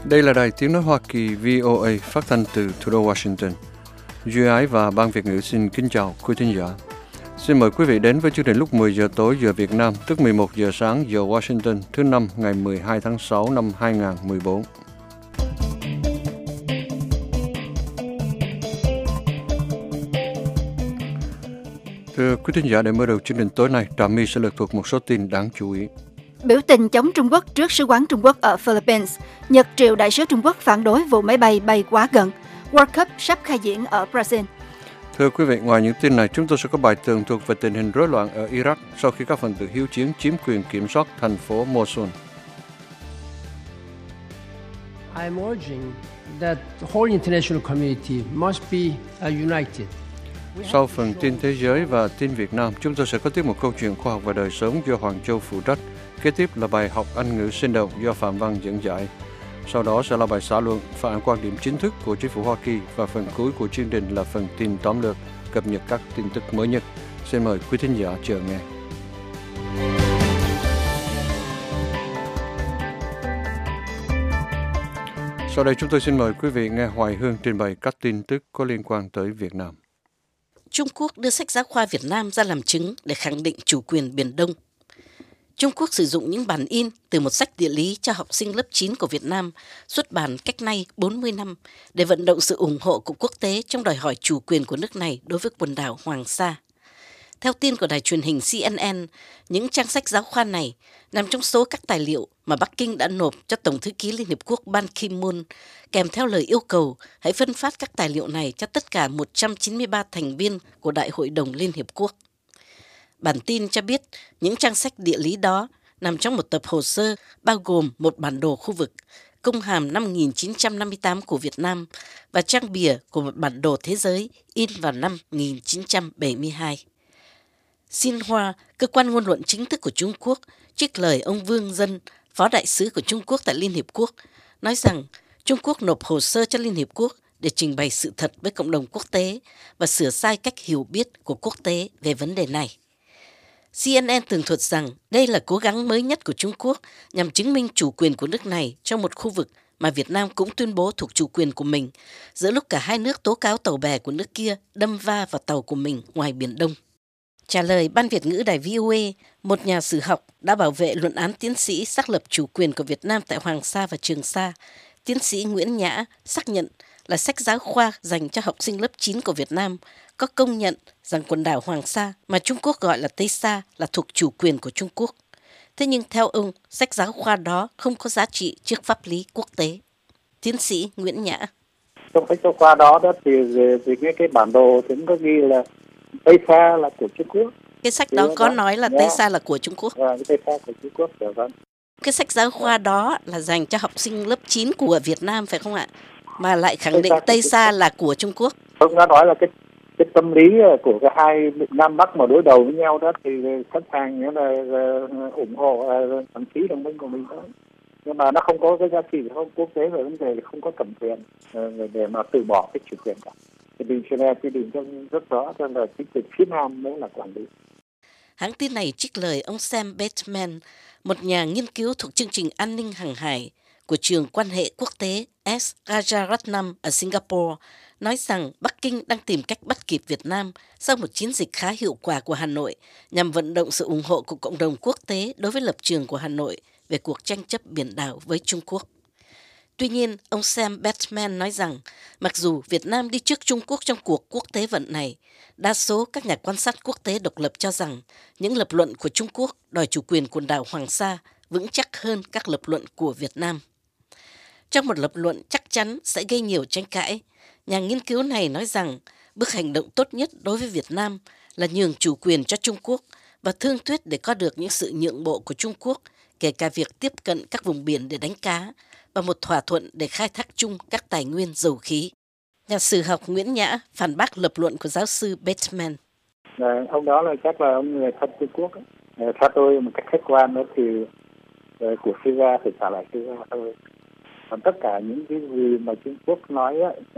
Đây là đài tiếng nói Hoa Kỳ VOA phát thanh từ thủ đô Washington. Duy Ái và Ban Việt ngữ xin kính chào quý thính giả. Xin mời quý vị đến với chương trình lúc 10 giờ tối giờ Việt Nam, tức 11 giờ sáng giờ Washington, thứ Năm ngày 12 tháng 6 năm 2014. Thưa quý thính giả, để mở đầu chương trình tối nay, Trà My sẽ lược thuộc một số tin đáng chú ý. Biểu tình chống Trung Quốc trước sứ quán Trung Quốc ở Philippines. Nhật triệu đại sứ Trung Quốc phản đối vụ máy bay bay quá gần. World Cup sắp khai diễn ở Brazil. Thưa quý vị, ngoài những tin này, chúng tôi sẽ có bài tường thuật về tình hình rối loạn ở Iraq sau khi các phần tử hiếu chiến chiếm quyền kiểm soát thành phố Mosul. I'm urging that the whole international community must be united. Sau phần tin thế giới và tin Việt Nam, chúng tôi sẽ có tiếp một câu chuyện khoa học và đời sống do Hoàng Châu phụ trách. Kế tiếp là bài học Anh ngữ sinh động do Phạm Văn dẫn giải. Sau đó sẽ là bài xã luận, phản ánh quan điểm chính thức của chính phủ Hoa Kỳ, và phần cuối của chương trình là phần tin tóm lược, cập nhật các tin tức mới nhất. Xin mời quý thính giả chờ nghe. Sau đây chúng tôi xin mời quý vị nghe Hoài Hương trình bày các tin tức có liên quan tới Việt Nam. Trung Quốc đưa sách giáo khoa Việt Nam ra làm chứng để khẳng định chủ quyền Biển Đông. Trung Quốc sử dụng những bản in từ một sách địa lý cho học sinh lớp 9 của Việt Nam xuất bản cách nay 40 năm để vận động sự ủng hộ của quốc tế trong đòi hỏi chủ quyền của nước này đối với quần đảo Hoàng Sa. Theo tin của đài truyền hình CNN, những trang sách giáo khoa này nằm trong số các tài liệu mà Bắc Kinh đã nộp cho Tổng thư ký Liên Hiệp Quốc Ban Ki-moon, kèm theo lời yêu cầu hãy phân phát các tài liệu này cho tất cả 193 thành viên của Đại hội đồng Liên Hiệp Quốc. Bản tin cho biết những trang sách địa lý đó nằm trong một tập hồ sơ bao gồm một bản đồ khu vực, công hàm năm 1958 của Việt Nam và trang bìa của một bản đồ thế giới in vào năm 1972. Xinhua, cơ quan ngôn luận chính thức của Trung Quốc, trích lời ông Vương Dân, phó đại sứ của Trung Quốc tại Liên Hiệp Quốc, nói rằng Trung Quốc nộp hồ sơ cho Liên Hiệp Quốc để trình bày sự thật với cộng đồng quốc tế và sửa sai cách hiểu biết của quốc tế về vấn đề này. CNN tường thuật rằng đây là cố gắng mới nhất của Trung Quốc nhằm chứng minh chủ quyền của nước này trong một khu vực mà Việt Nam cũng tuyên bố thuộc chủ quyền của mình, giữa lúc cả hai nước tố cáo tàu bè của nước kia đâm va vào tàu của mình ngoài Biển Đông. Trả lời Ban Việt ngữ đài VOA, một nhà sử học đã bảo vệ luận án tiến sĩ xác lập chủ quyền của Việt Nam tại Hoàng Sa và Trường Sa, tiến sĩ Nguyễn Nhã xác nhận là sách giáo khoa dành cho học sinh lớp 9 của Việt Nam có công nhận rằng quần đảo Hoàng Sa mà Trung Quốc gọi là Tây Sa là thuộc chủ quyền của Trung Quốc. Thế nhưng theo ông, sách giáo khoa đó không có giá trị trước pháp lý quốc tế. Tiến sĩ Nguyễn Nhã. Trong sách giáo khoa đó thì cái bản đồ cũng có ghi là Tây Sa là của Trung Quốc. Cái sách đó có nói là Tây Sa là của Trung Quốc. Cái Tây Sa của Trung Quốc, vâng. Cái sách giáo khoa đó là dành cho học sinh lớp 9 của Việt Nam phải không ạ? Mà lại khẳng định Tây Sa là của Trung Quốc. Ông đã nói là cái tâm lý của cả hai Nam Bắc mà đối đầu với nhau đó thì sẵn sàng là ủng hộ thậm chí đồng minh của mình đó. Nhưng mà nó không có cái giá trị không quốc tế về vấn đề không có thẩm quyền để mà từ bỏ cái chủ quyền cả. Thì định Geneva quy định rất rõ cho là chính quyền phía Nam mới là quản lý. Hãng tin này trích lời ông Sam Bateman, một nhà nghiên cứu thuộc chương trình an ninh hàng hải của trường quan hệ quốc tế S. Rajaratnam ở Singapore, nói rằng Bắc Kinh đang tìm cách bắt kịp Việt Nam sau một chiến dịch khá hiệu quả của Hà Nội nhằm vận động sự ủng hộ của cộng đồng quốc tế đối với lập trường của Hà Nội về cuộc tranh chấp biển đảo với Trung Quốc. Tuy nhiên, ông Sam Bateman nói rằng mặc dù Việt Nam đi trước Trung Quốc trong cuộc quốc tế vận này, đa số các nhà quan sát quốc tế độc lập cho rằng những lập luận của Trung Quốc đòi chủ quyền quần đảo Hoàng Sa vững chắc hơn các lập luận của Việt Nam. Trong một lập luận chắc chắn sẽ gây nhiều tranh cãi, nhà nghiên cứu này nói rằng bước hành động tốt nhất đối với Việt Nam là nhường chủ quyền cho Trung Quốc và thương thuyết để có được những sự nhượng bộ của Trung Quốc, kể cả việc tiếp cận các vùng biển để đánh cá và một thỏa thuận để khai thác chung các tài nguyên dầu khí. Nhà sử học Nguyễn Nhã phản bác lập luận của giáo sư Bateman. Ông đó là chắc là ông người thân Trung Quốc. Theo tôi một cách khách quan đó thì của Syria phải trả lại Syria thôi. Còn tất cả những cái gì mà Trung Quốc nói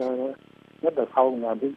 nhất là sau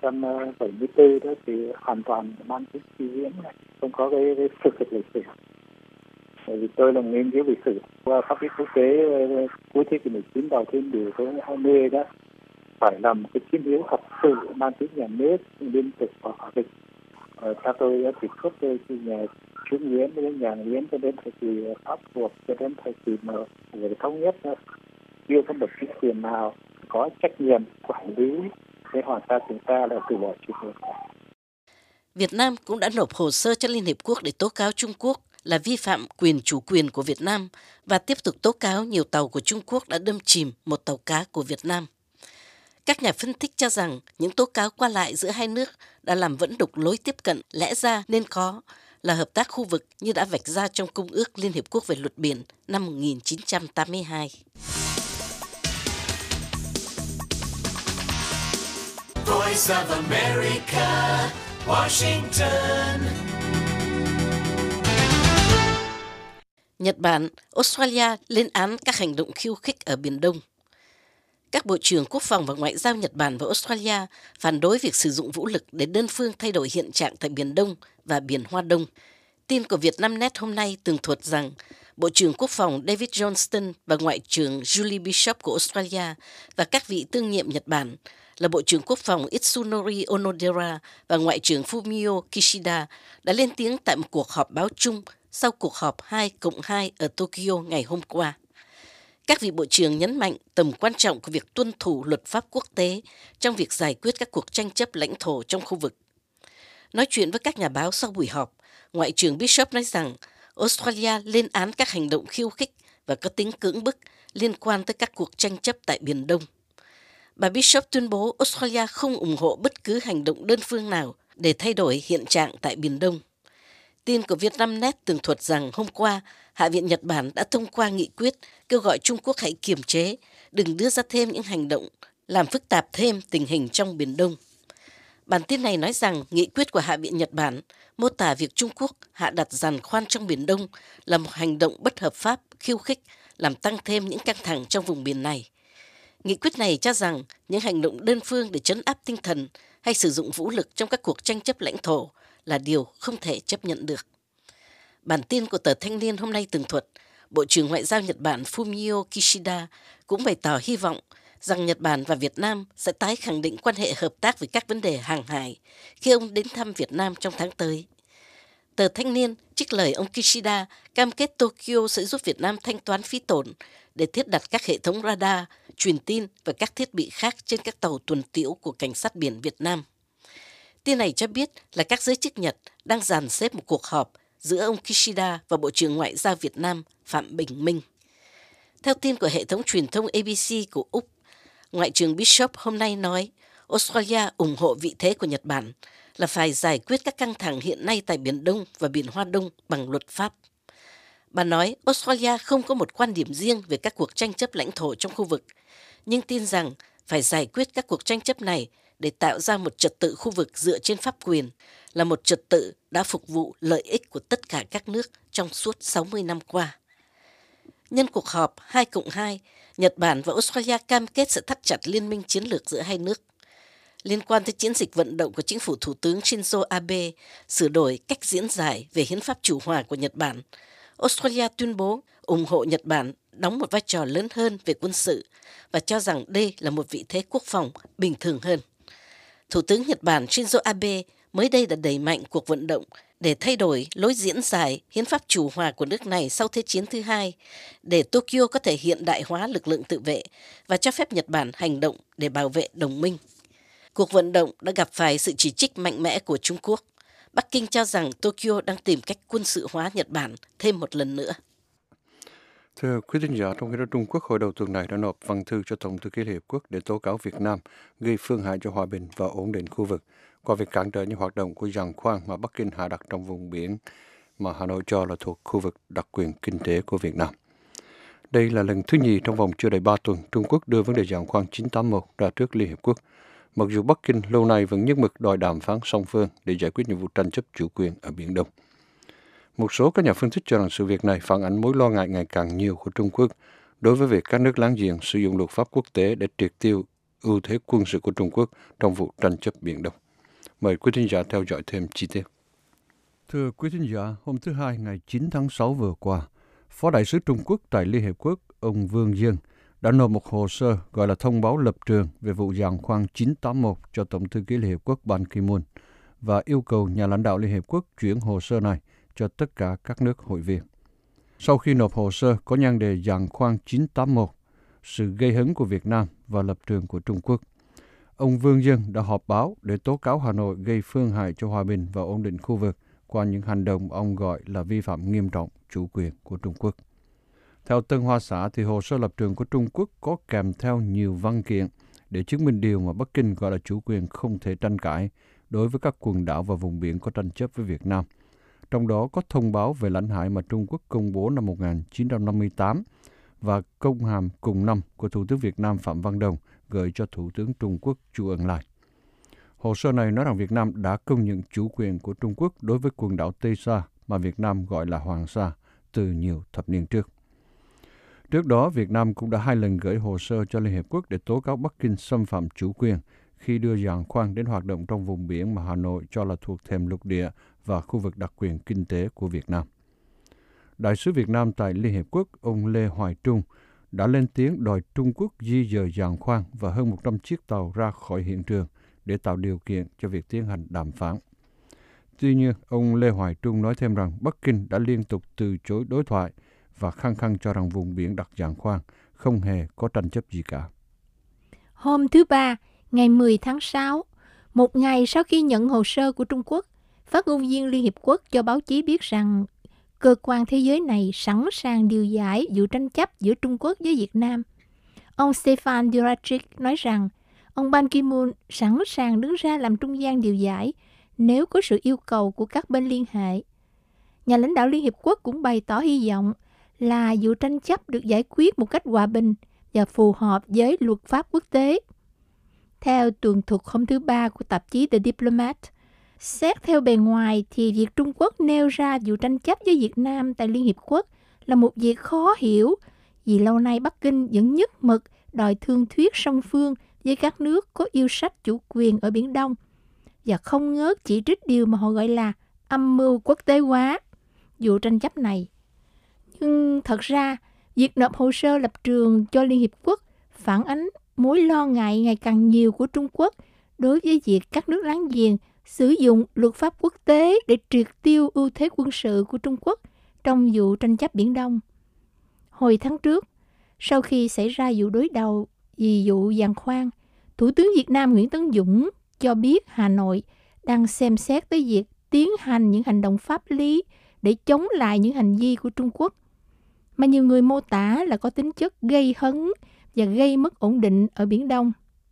1974 đó thì hoàn toàn mang tính suy diễn này, không có cái sự thật lịch sử. Bởi vì tôi là nghiên cứu lịch sử qua pháp lý quốc tế cuối thế kỷ 19 đầu thế kỷ thứ 20 đó, phải làm một cái chiến yếu thật sự mang tính nhà nước liên tục và hòa bình. Theo tôi thì suốt từ nhà Trung Nguyễn đến nhà Nguyễn cho đến thời kỳ Pháp thuộc cho đến thời kỳ mà về thống nhất, chưa có một chính quyền nào có trách nhiệm quản lý cái hoàng sa chúng ta là từ bỏ chủ quyền. Việt Nam cũng đã nộp hồ sơ cho Liên Hiệp Quốc để tố cáo Trung Quốc là vi phạm quyền chủ quyền của Việt Nam và tiếp tục tố cáo nhiều tàu của Trung Quốc đã đâm chìm một tàu cá của Việt Nam. Các nhà phân tích cho rằng những tố cáo qua lại giữa hai nước đã làm vỡ đục lối tiếp cận lẽ ra nên có là hợp tác khu vực như đã vạch ra trong Công ước Liên Hiệp Quốc về luật biển năm 1982. Voice of America, Washington. Nhật Bản, Australia lên án các hành động khiêu khích ở Biển Đông. Các bộ trưởng quốc phòng và ngoại giao Nhật Bản và Australia phản đối việc sử dụng vũ lực để đơn phương thay đổi hiện trạng tại Biển Đông và Biển Hoa Đông. Tin của Vietnamnet hôm nay tường thuật rằng Bộ trưởng Quốc phòng David Johnston và Ngoại trưởng Julie Bishop của Australia và các vị tương nhiệm Nhật Bản là Bộ trưởng Quốc phòng Itsunori Onodera và Ngoại trưởng Fumio Kishida đã lên tiếng tại một cuộc họp báo chung sau cuộc họp 2+2 ở Tokyo ngày hôm qua. Các vị bộ trưởng nhấn mạnh tầm quan trọng của việc tuân thủ luật pháp quốc tế trong việc giải quyết các cuộc tranh chấp lãnh thổ trong khu vực. Nói chuyện với các nhà báo sau buổi họp, Ngoại trưởng Bishop nói rằng Australia lên án các hành động khiêu khích và có tính cưỡng bức liên quan tới các cuộc tranh chấp tại Biển Đông. Bà Bishop tuyên bố Australia không ủng hộ bất cứ hành động đơn phương nào để thay đổi hiện trạng tại Biển Đông. Tin của Vietnamnet tường thuật rằng hôm qua, Hạ viện Nhật Bản đã thông qua nghị quyết kêu gọi Trung Quốc hãy kiềm chế, đừng đưa ra thêm những hành động làm phức tạp thêm tình hình trong Biển Đông. Bản tin này nói rằng nghị quyết của Hạ viện Nhật Bản mô tả việc Trung Quốc hạ đặt giàn khoan trong Biển Đông là một hành động bất hợp pháp, khiêu khích, làm tăng thêm những căng thẳng trong vùng biển này. Nghị quyết này cho rằng những hành động đơn phương để trấn áp tinh thần hay sử dụng vũ lực trong các cuộc tranh chấp lãnh thổ là điều không thể chấp nhận được. Bản tin của tờ Thanh niên hôm nay tường thuật, Bộ trưởng Ngoại giao Nhật Bản Fumio Kishida cũng bày tỏ hy vọng rằng Nhật Bản và Việt Nam sẽ tái khẳng định quan hệ hợp tác về các vấn đề hàng hải khi ông đến thăm Việt Nam trong tháng tới. Tờ Thanh niên trích lời ông Kishida cam kết Tokyo sẽ giúp Việt Nam thanh toán phí tổn để thiết đặt các hệ thống radar, truyền tin và các thiết bị khác trên các tàu tuần tiễu của Cảnh sát biển Việt Nam. Tin này cho biết là các giới chức Nhật đang dàn xếp một cuộc họp giữa ông Kishida và Bộ trưởng Ngoại giao Việt Nam Phạm Bình Minh. Theo tin của hệ thống truyền thông ABC của Úc, Ngoại trưởng Bishop hôm nay nói Australia ủng hộ vị thế của Nhật Bản là phải giải quyết các căng thẳng hiện nay tại Biển Đông và Biển Hoa Đông bằng luật pháp. Bà nói Australia không có một quan điểm riêng về các cuộc tranh chấp lãnh thổ trong khu vực, nhưng tin rằng phải giải quyết các cuộc tranh chấp này để tạo ra một trật tự khu vực dựa trên pháp quyền, là một trật tự đã phục vụ lợi ích của tất cả các nước trong suốt 60 năm qua. Nhân cuộc họp 2+2, Nhật Bản và Australia cam kết sẽ thắt chặt liên minh chiến lược giữa hai nước. Liên quan tới chiến dịch vận động của chính phủ Thủ tướng Shinzo Abe sửa đổi cách diễn giải về hiến pháp chủ hòa của Nhật Bản, Australia tuyên bố ủng hộ Nhật Bản đóng một vai trò lớn hơn về quân sự và cho rằng đây là một vị thế quốc phòng bình thường hơn. Thủ tướng Nhật Bản Shinzo Abe mới đây đã đẩy mạnh cuộc vận động để thay đổi lối diễn giải hiến pháp chủ hòa của nước này sau Thế chiến thứ hai, để Tokyo có thể hiện đại hóa lực lượng tự vệ và cho phép Nhật Bản hành động để bảo vệ đồng minh. Cuộc vận động đã gặp phải sự chỉ trích mạnh mẽ của Trung Quốc. Bắc Kinh cho rằng Tokyo đang tìm cách quân sự hóa Nhật Bản thêm một lần nữa. Thưa quý thính giả, trong khi đó Trung Quốc hồi đầu tuần này đã nộp văn thư cho Tổng thư ký Liên Hiệp Quốc để tố cáo Việt Nam gây phương hại cho hòa bình và ổn định khu vực qua việc cản trở những hoạt động của giàn khoan mà Bắc Kinh hạ đặt trong vùng biển mà Hà Nội cho là thuộc khu vực đặc quyền kinh tế của Việt Nam. Đây là lần thứ nhì trong vòng chưa đầy 3 tuần Trung Quốc đưa vấn đề giàn khoan 981 ra trước Liên Hiệp Quốc, mặc dù Bắc Kinh lâu nay vẫn nhất mực đòi đàm phán song phương để giải quyết những vụ tranh chấp chủ quyền ở Biển Đông. Một số các nhà phân tích cho rằng sự việc này phản ánh mối lo ngại ngày càng nhiều của Trung Quốc đối với việc các nước láng giềng sử dụng luật pháp quốc tế để triệt tiêu ưu thế quân sự của Trung Quốc trong vụ tranh chấp Biển Đông. Mời quý thính giả theo dõi thêm chi tiết. Thưa quý thính giả, hôm thứ Hai ngày 9 tháng 6 vừa qua, Phó đại sứ Trung Quốc tại Liên Hiệp Quốc, ông Vương Dân, đã nộp một hồ sơ gọi là thông báo lập trường về vụ giàn khoan 981 cho Tổng thư ký Liên Hiệp Quốc Ban Ki-moon và yêu cầu nhà lãnh đạo Liên Hiệp Quốc chuyển hồ sơ này cho tất cả các nước hội viên. Sau khi nộp hồ sơ có nhan đề giàn khoan 981, sự gây hấn của Việt Nam và lập trường của Trung Quốc, ông Vương Dân đã họp báo để tố cáo Hà Nội gây phương hại cho hòa bình và ổn định khu vực qua những hành động ông gọi là vi phạm nghiêm trọng chủ quyền của Trung Quốc. Theo Tân Hoa Xã thì hồ sơ lập trường của Trung Quốc có kèm theo nhiều văn kiện để chứng minh điều mà Bắc Kinh gọi là chủ quyền không thể tranh cãi đối với các quần đảo và vùng biển có tranh chấp với Việt Nam. Trong đó có thông báo về lãnh hải mà Trung Quốc công bố năm 1958 và công hàm cùng năm của Thủ tướng Việt Nam Phạm Văn Đồng gửi cho Thủ tướng Trung Quốc Chu Ân Lai. Hồ sơ này nói rằng Việt Nam đã công nhận chủ quyền của Trung Quốc đối với quần đảo Tây Sa mà Việt Nam gọi là Hoàng Sa từ nhiều thập niên trước. Trước đó, Việt Nam cũng đã 2 lần gửi hồ sơ cho Liên Hiệp Quốc để tố cáo Bắc Kinh xâm phạm chủ quyền khi đưa giàn khoan đến hoạt động trong vùng biển mà Hà Nội cho là thuộc thềm lục địa và khu vực đặc quyền kinh tế của Việt Nam. Đại sứ Việt Nam tại Liên Hiệp Quốc, ông Lê Hoài Trung, đã lên tiếng đòi Trung Quốc di dời giàn khoan và hơn 100 chiếc tàu ra khỏi hiện trường để tạo điều kiện cho việc tiến hành đàm phán. Tuy nhiên, ông Lê Hoài Trung nói thêm rằng Bắc Kinh đã liên tục từ chối đối thoại và khăng khăng cho rằng vùng biển đặt giàn khoan không hề có tranh chấp gì cả. Hôm thứ Ba, ngày 10 tháng 6, một ngày sau khi nhận hồ sơ của Trung Quốc, phát ngôn viên Liên Hiệp Quốc cho báo chí biết rằng cơ quan thế giới này sẵn sàng điều giải vụ tranh chấp giữa Trung Quốc với Việt Nam. Ông Stefan Dujarric nói rằng ông Ban Ki-moon sẵn sàng đứng ra làm trung gian điều giải nếu có sự yêu cầu của các bên liên hệ. Nhà lãnh đạo Liên Hiệp Quốc cũng bày tỏ hy vọng là vụ tranh chấp được giải quyết một cách hòa bình và phù hợp với luật pháp quốc tế. Theo tường thuật hôm thứ Ba của tạp chí The Diplomat, xét theo bề ngoài thì việc Trung Quốc nêu ra vụ tranh chấp với Việt Nam tại Liên Hiệp Quốc là một việc khó hiểu vì lâu nay Bắc Kinh vẫn nhất mực đòi thương thuyết song phương với các nước có yêu sách chủ quyền ở Biển Đông và không ngớt chỉ trích điều mà họ gọi là âm mưu quốc tế hóa vụ tranh chấp này. Nhưng thật ra, việc nộp hồ sơ lập trường cho Liên Hiệp Quốc phản ánh mối lo ngại ngày càng nhiều của Trung Quốc đối với việc các nước láng giềng sử dụng luật pháp quốc tế để triệt tiêu ưu thế quân sự của Trung Quốc trong vụ tranh chấp Biển Đông. Hồi tháng trước, sau khi xảy ra vụ đối đầu vì vụ giàn khoan, Thủ tướng Việt Nam Nguyễn Tấn Dũng cho biết Hà Nội đang xem xét tới việc tiến hành những hành động pháp lý để chống lại những hành vi của Trung Quốc, mà nhiều người mô tả là có tính chất gây hấn và gây mất ổn định ở Biển Đông.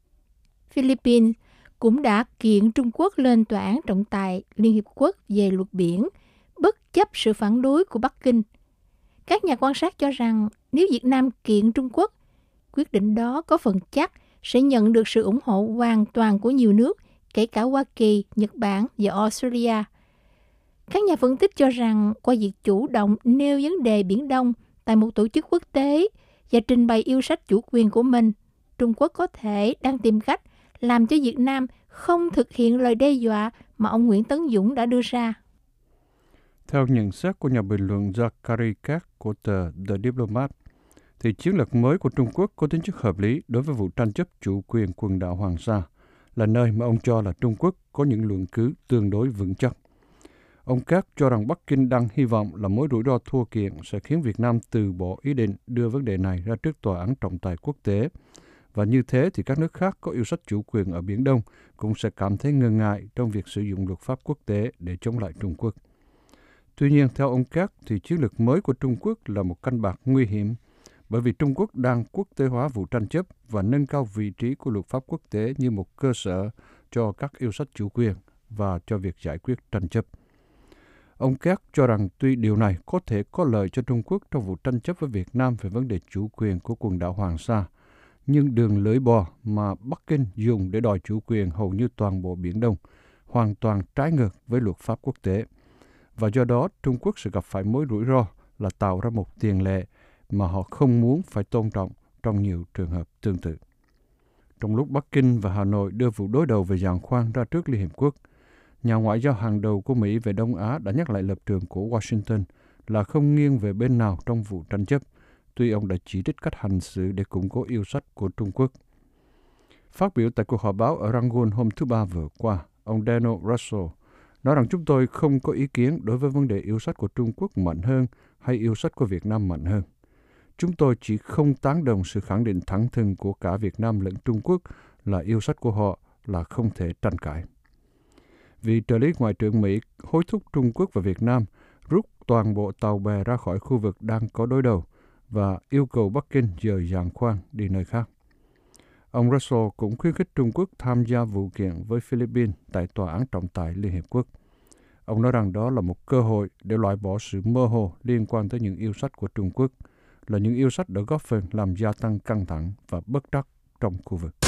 Philippines cũng đã kiện Trung Quốc lên tòa án trọng tài Liên Hiệp Quốc về luật biển, bất chấp sự phản đối của Bắc Kinh. Các nhà quan sát cho rằng nếu Việt Nam kiện Trung Quốc, quyết định đó có phần chắc sẽ nhận được sự ủng hộ hoàn toàn của nhiều nước, kể cả Hoa Kỳ, Nhật Bản và Australia. Các nhà phân tích cho rằng qua việc chủ động nêu vấn đề Biển Đông tại một tổ chức quốc tế và trình bày yêu sách chủ quyền của mình, Trung Quốc có thể đang tìm cách làm cho Việt Nam không thực hiện lời đe dọa mà ông Nguyễn Tấn Dũng đã đưa ra. Theo nhận xét của nhà bình luận Zachary Kac của tờ The Diplomat, thì chiến lược mới của Trung Quốc có tính chất hợp lý đối với vụ tranh chấp chủ quyền quần đảo Hoàng Sa, là nơi mà ông cho là Trung Quốc có những luận cứ tương đối vững chắc. Ông Kac cho rằng Bắc Kinh đang hy vọng là mối rủi ro thua kiện sẽ khiến Việt Nam từ bỏ ý định đưa vấn đề này ra trước tòa án trọng tài quốc tế. Và như thế thì các nước khác có yêu sách chủ quyền ở Biển Đông cũng sẽ cảm thấy ngần ngại trong việc sử dụng luật pháp quốc tế để chống lại Trung Quốc. Tuy nhiên, theo ông Kac, thì chiến lược mới của Trung Quốc là một canh bạc nguy hiểm, bởi vì Trung Quốc đang quốc tế hóa vụ tranh chấp và nâng cao vị trí của luật pháp quốc tế như một cơ sở cho các yêu sách chủ quyền và cho việc giải quyết tranh chấp. Ông Kac cho rằng tuy điều này có thể có lợi cho Trung Quốc trong vụ tranh chấp với Việt Nam về vấn đề chủ quyền của quần đảo Hoàng Sa, nhưng đường lưỡi bò mà Bắc Kinh dùng để đòi chủ quyền hầu như toàn bộ Biển Đông hoàn toàn trái ngược với luật pháp quốc tế. Và do đó, Trung Quốc sẽ gặp phải mối rủi ro là tạo ra một tiền lệ mà họ không muốn phải tôn trọng trong nhiều trường hợp tương tự. Trong lúc Bắc Kinh và Hà Nội đưa vụ đối đầu về giàn khoan ra trước Liên Hiệp Quốc, nhà ngoại giao hàng đầu của Mỹ về Đông Á đã nhắc lại lập trường của Washington là không nghiêng về bên nào trong vụ tranh chấp, tuy ông đã chỉ trích cách hành xử để củng cố yêu sách của Trung Quốc. Phát biểu tại cuộc họp báo ở Rangoon hôm thứ Ba vừa qua, ông Daniel Russell nói rằng chúng tôi không có ý kiến đối với vấn đề yêu sách của Trung Quốc mạnh hơn hay yêu sách của Việt Nam mạnh hơn. Chúng tôi chỉ không tán đồng sự khẳng định thẳng thừng của cả Việt Nam lẫn Trung Quốc là yêu sách của họ là không thể tranh cãi. Vị trợ lý Ngoại trưởng Mỹ hối thúc Trung Quốc và Việt Nam rút toàn bộ tàu bè ra khỏi khu vực đang có đối đầu và yêu cầu Bắc Kinh dời giàn khoan đi nơi khác. Ông Russell cũng khuyến khích Trung Quốc tham gia vụ kiện với Philippines tại Tòa án trọng tài Liên Hiệp Quốc. Ông nói rằng đó là một cơ hội để loại bỏ sự mơ hồ liên quan tới những yêu sách của Trung Quốc, là những yêu sách đã góp phần làm gia tăng căng thẳng và bất trắc trong khu vực.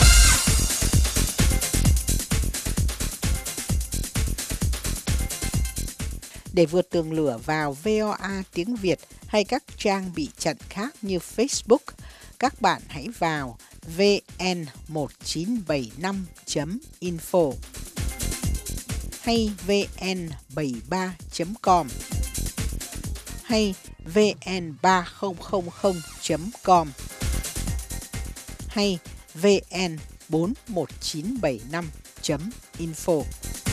Để vượt tường lửa vào VOA tiếng Việt hay các trang bị chặn khác như Facebook, các bạn hãy vào vn1975.info hay vn73.com hay vn3000.com hay vn41975.info.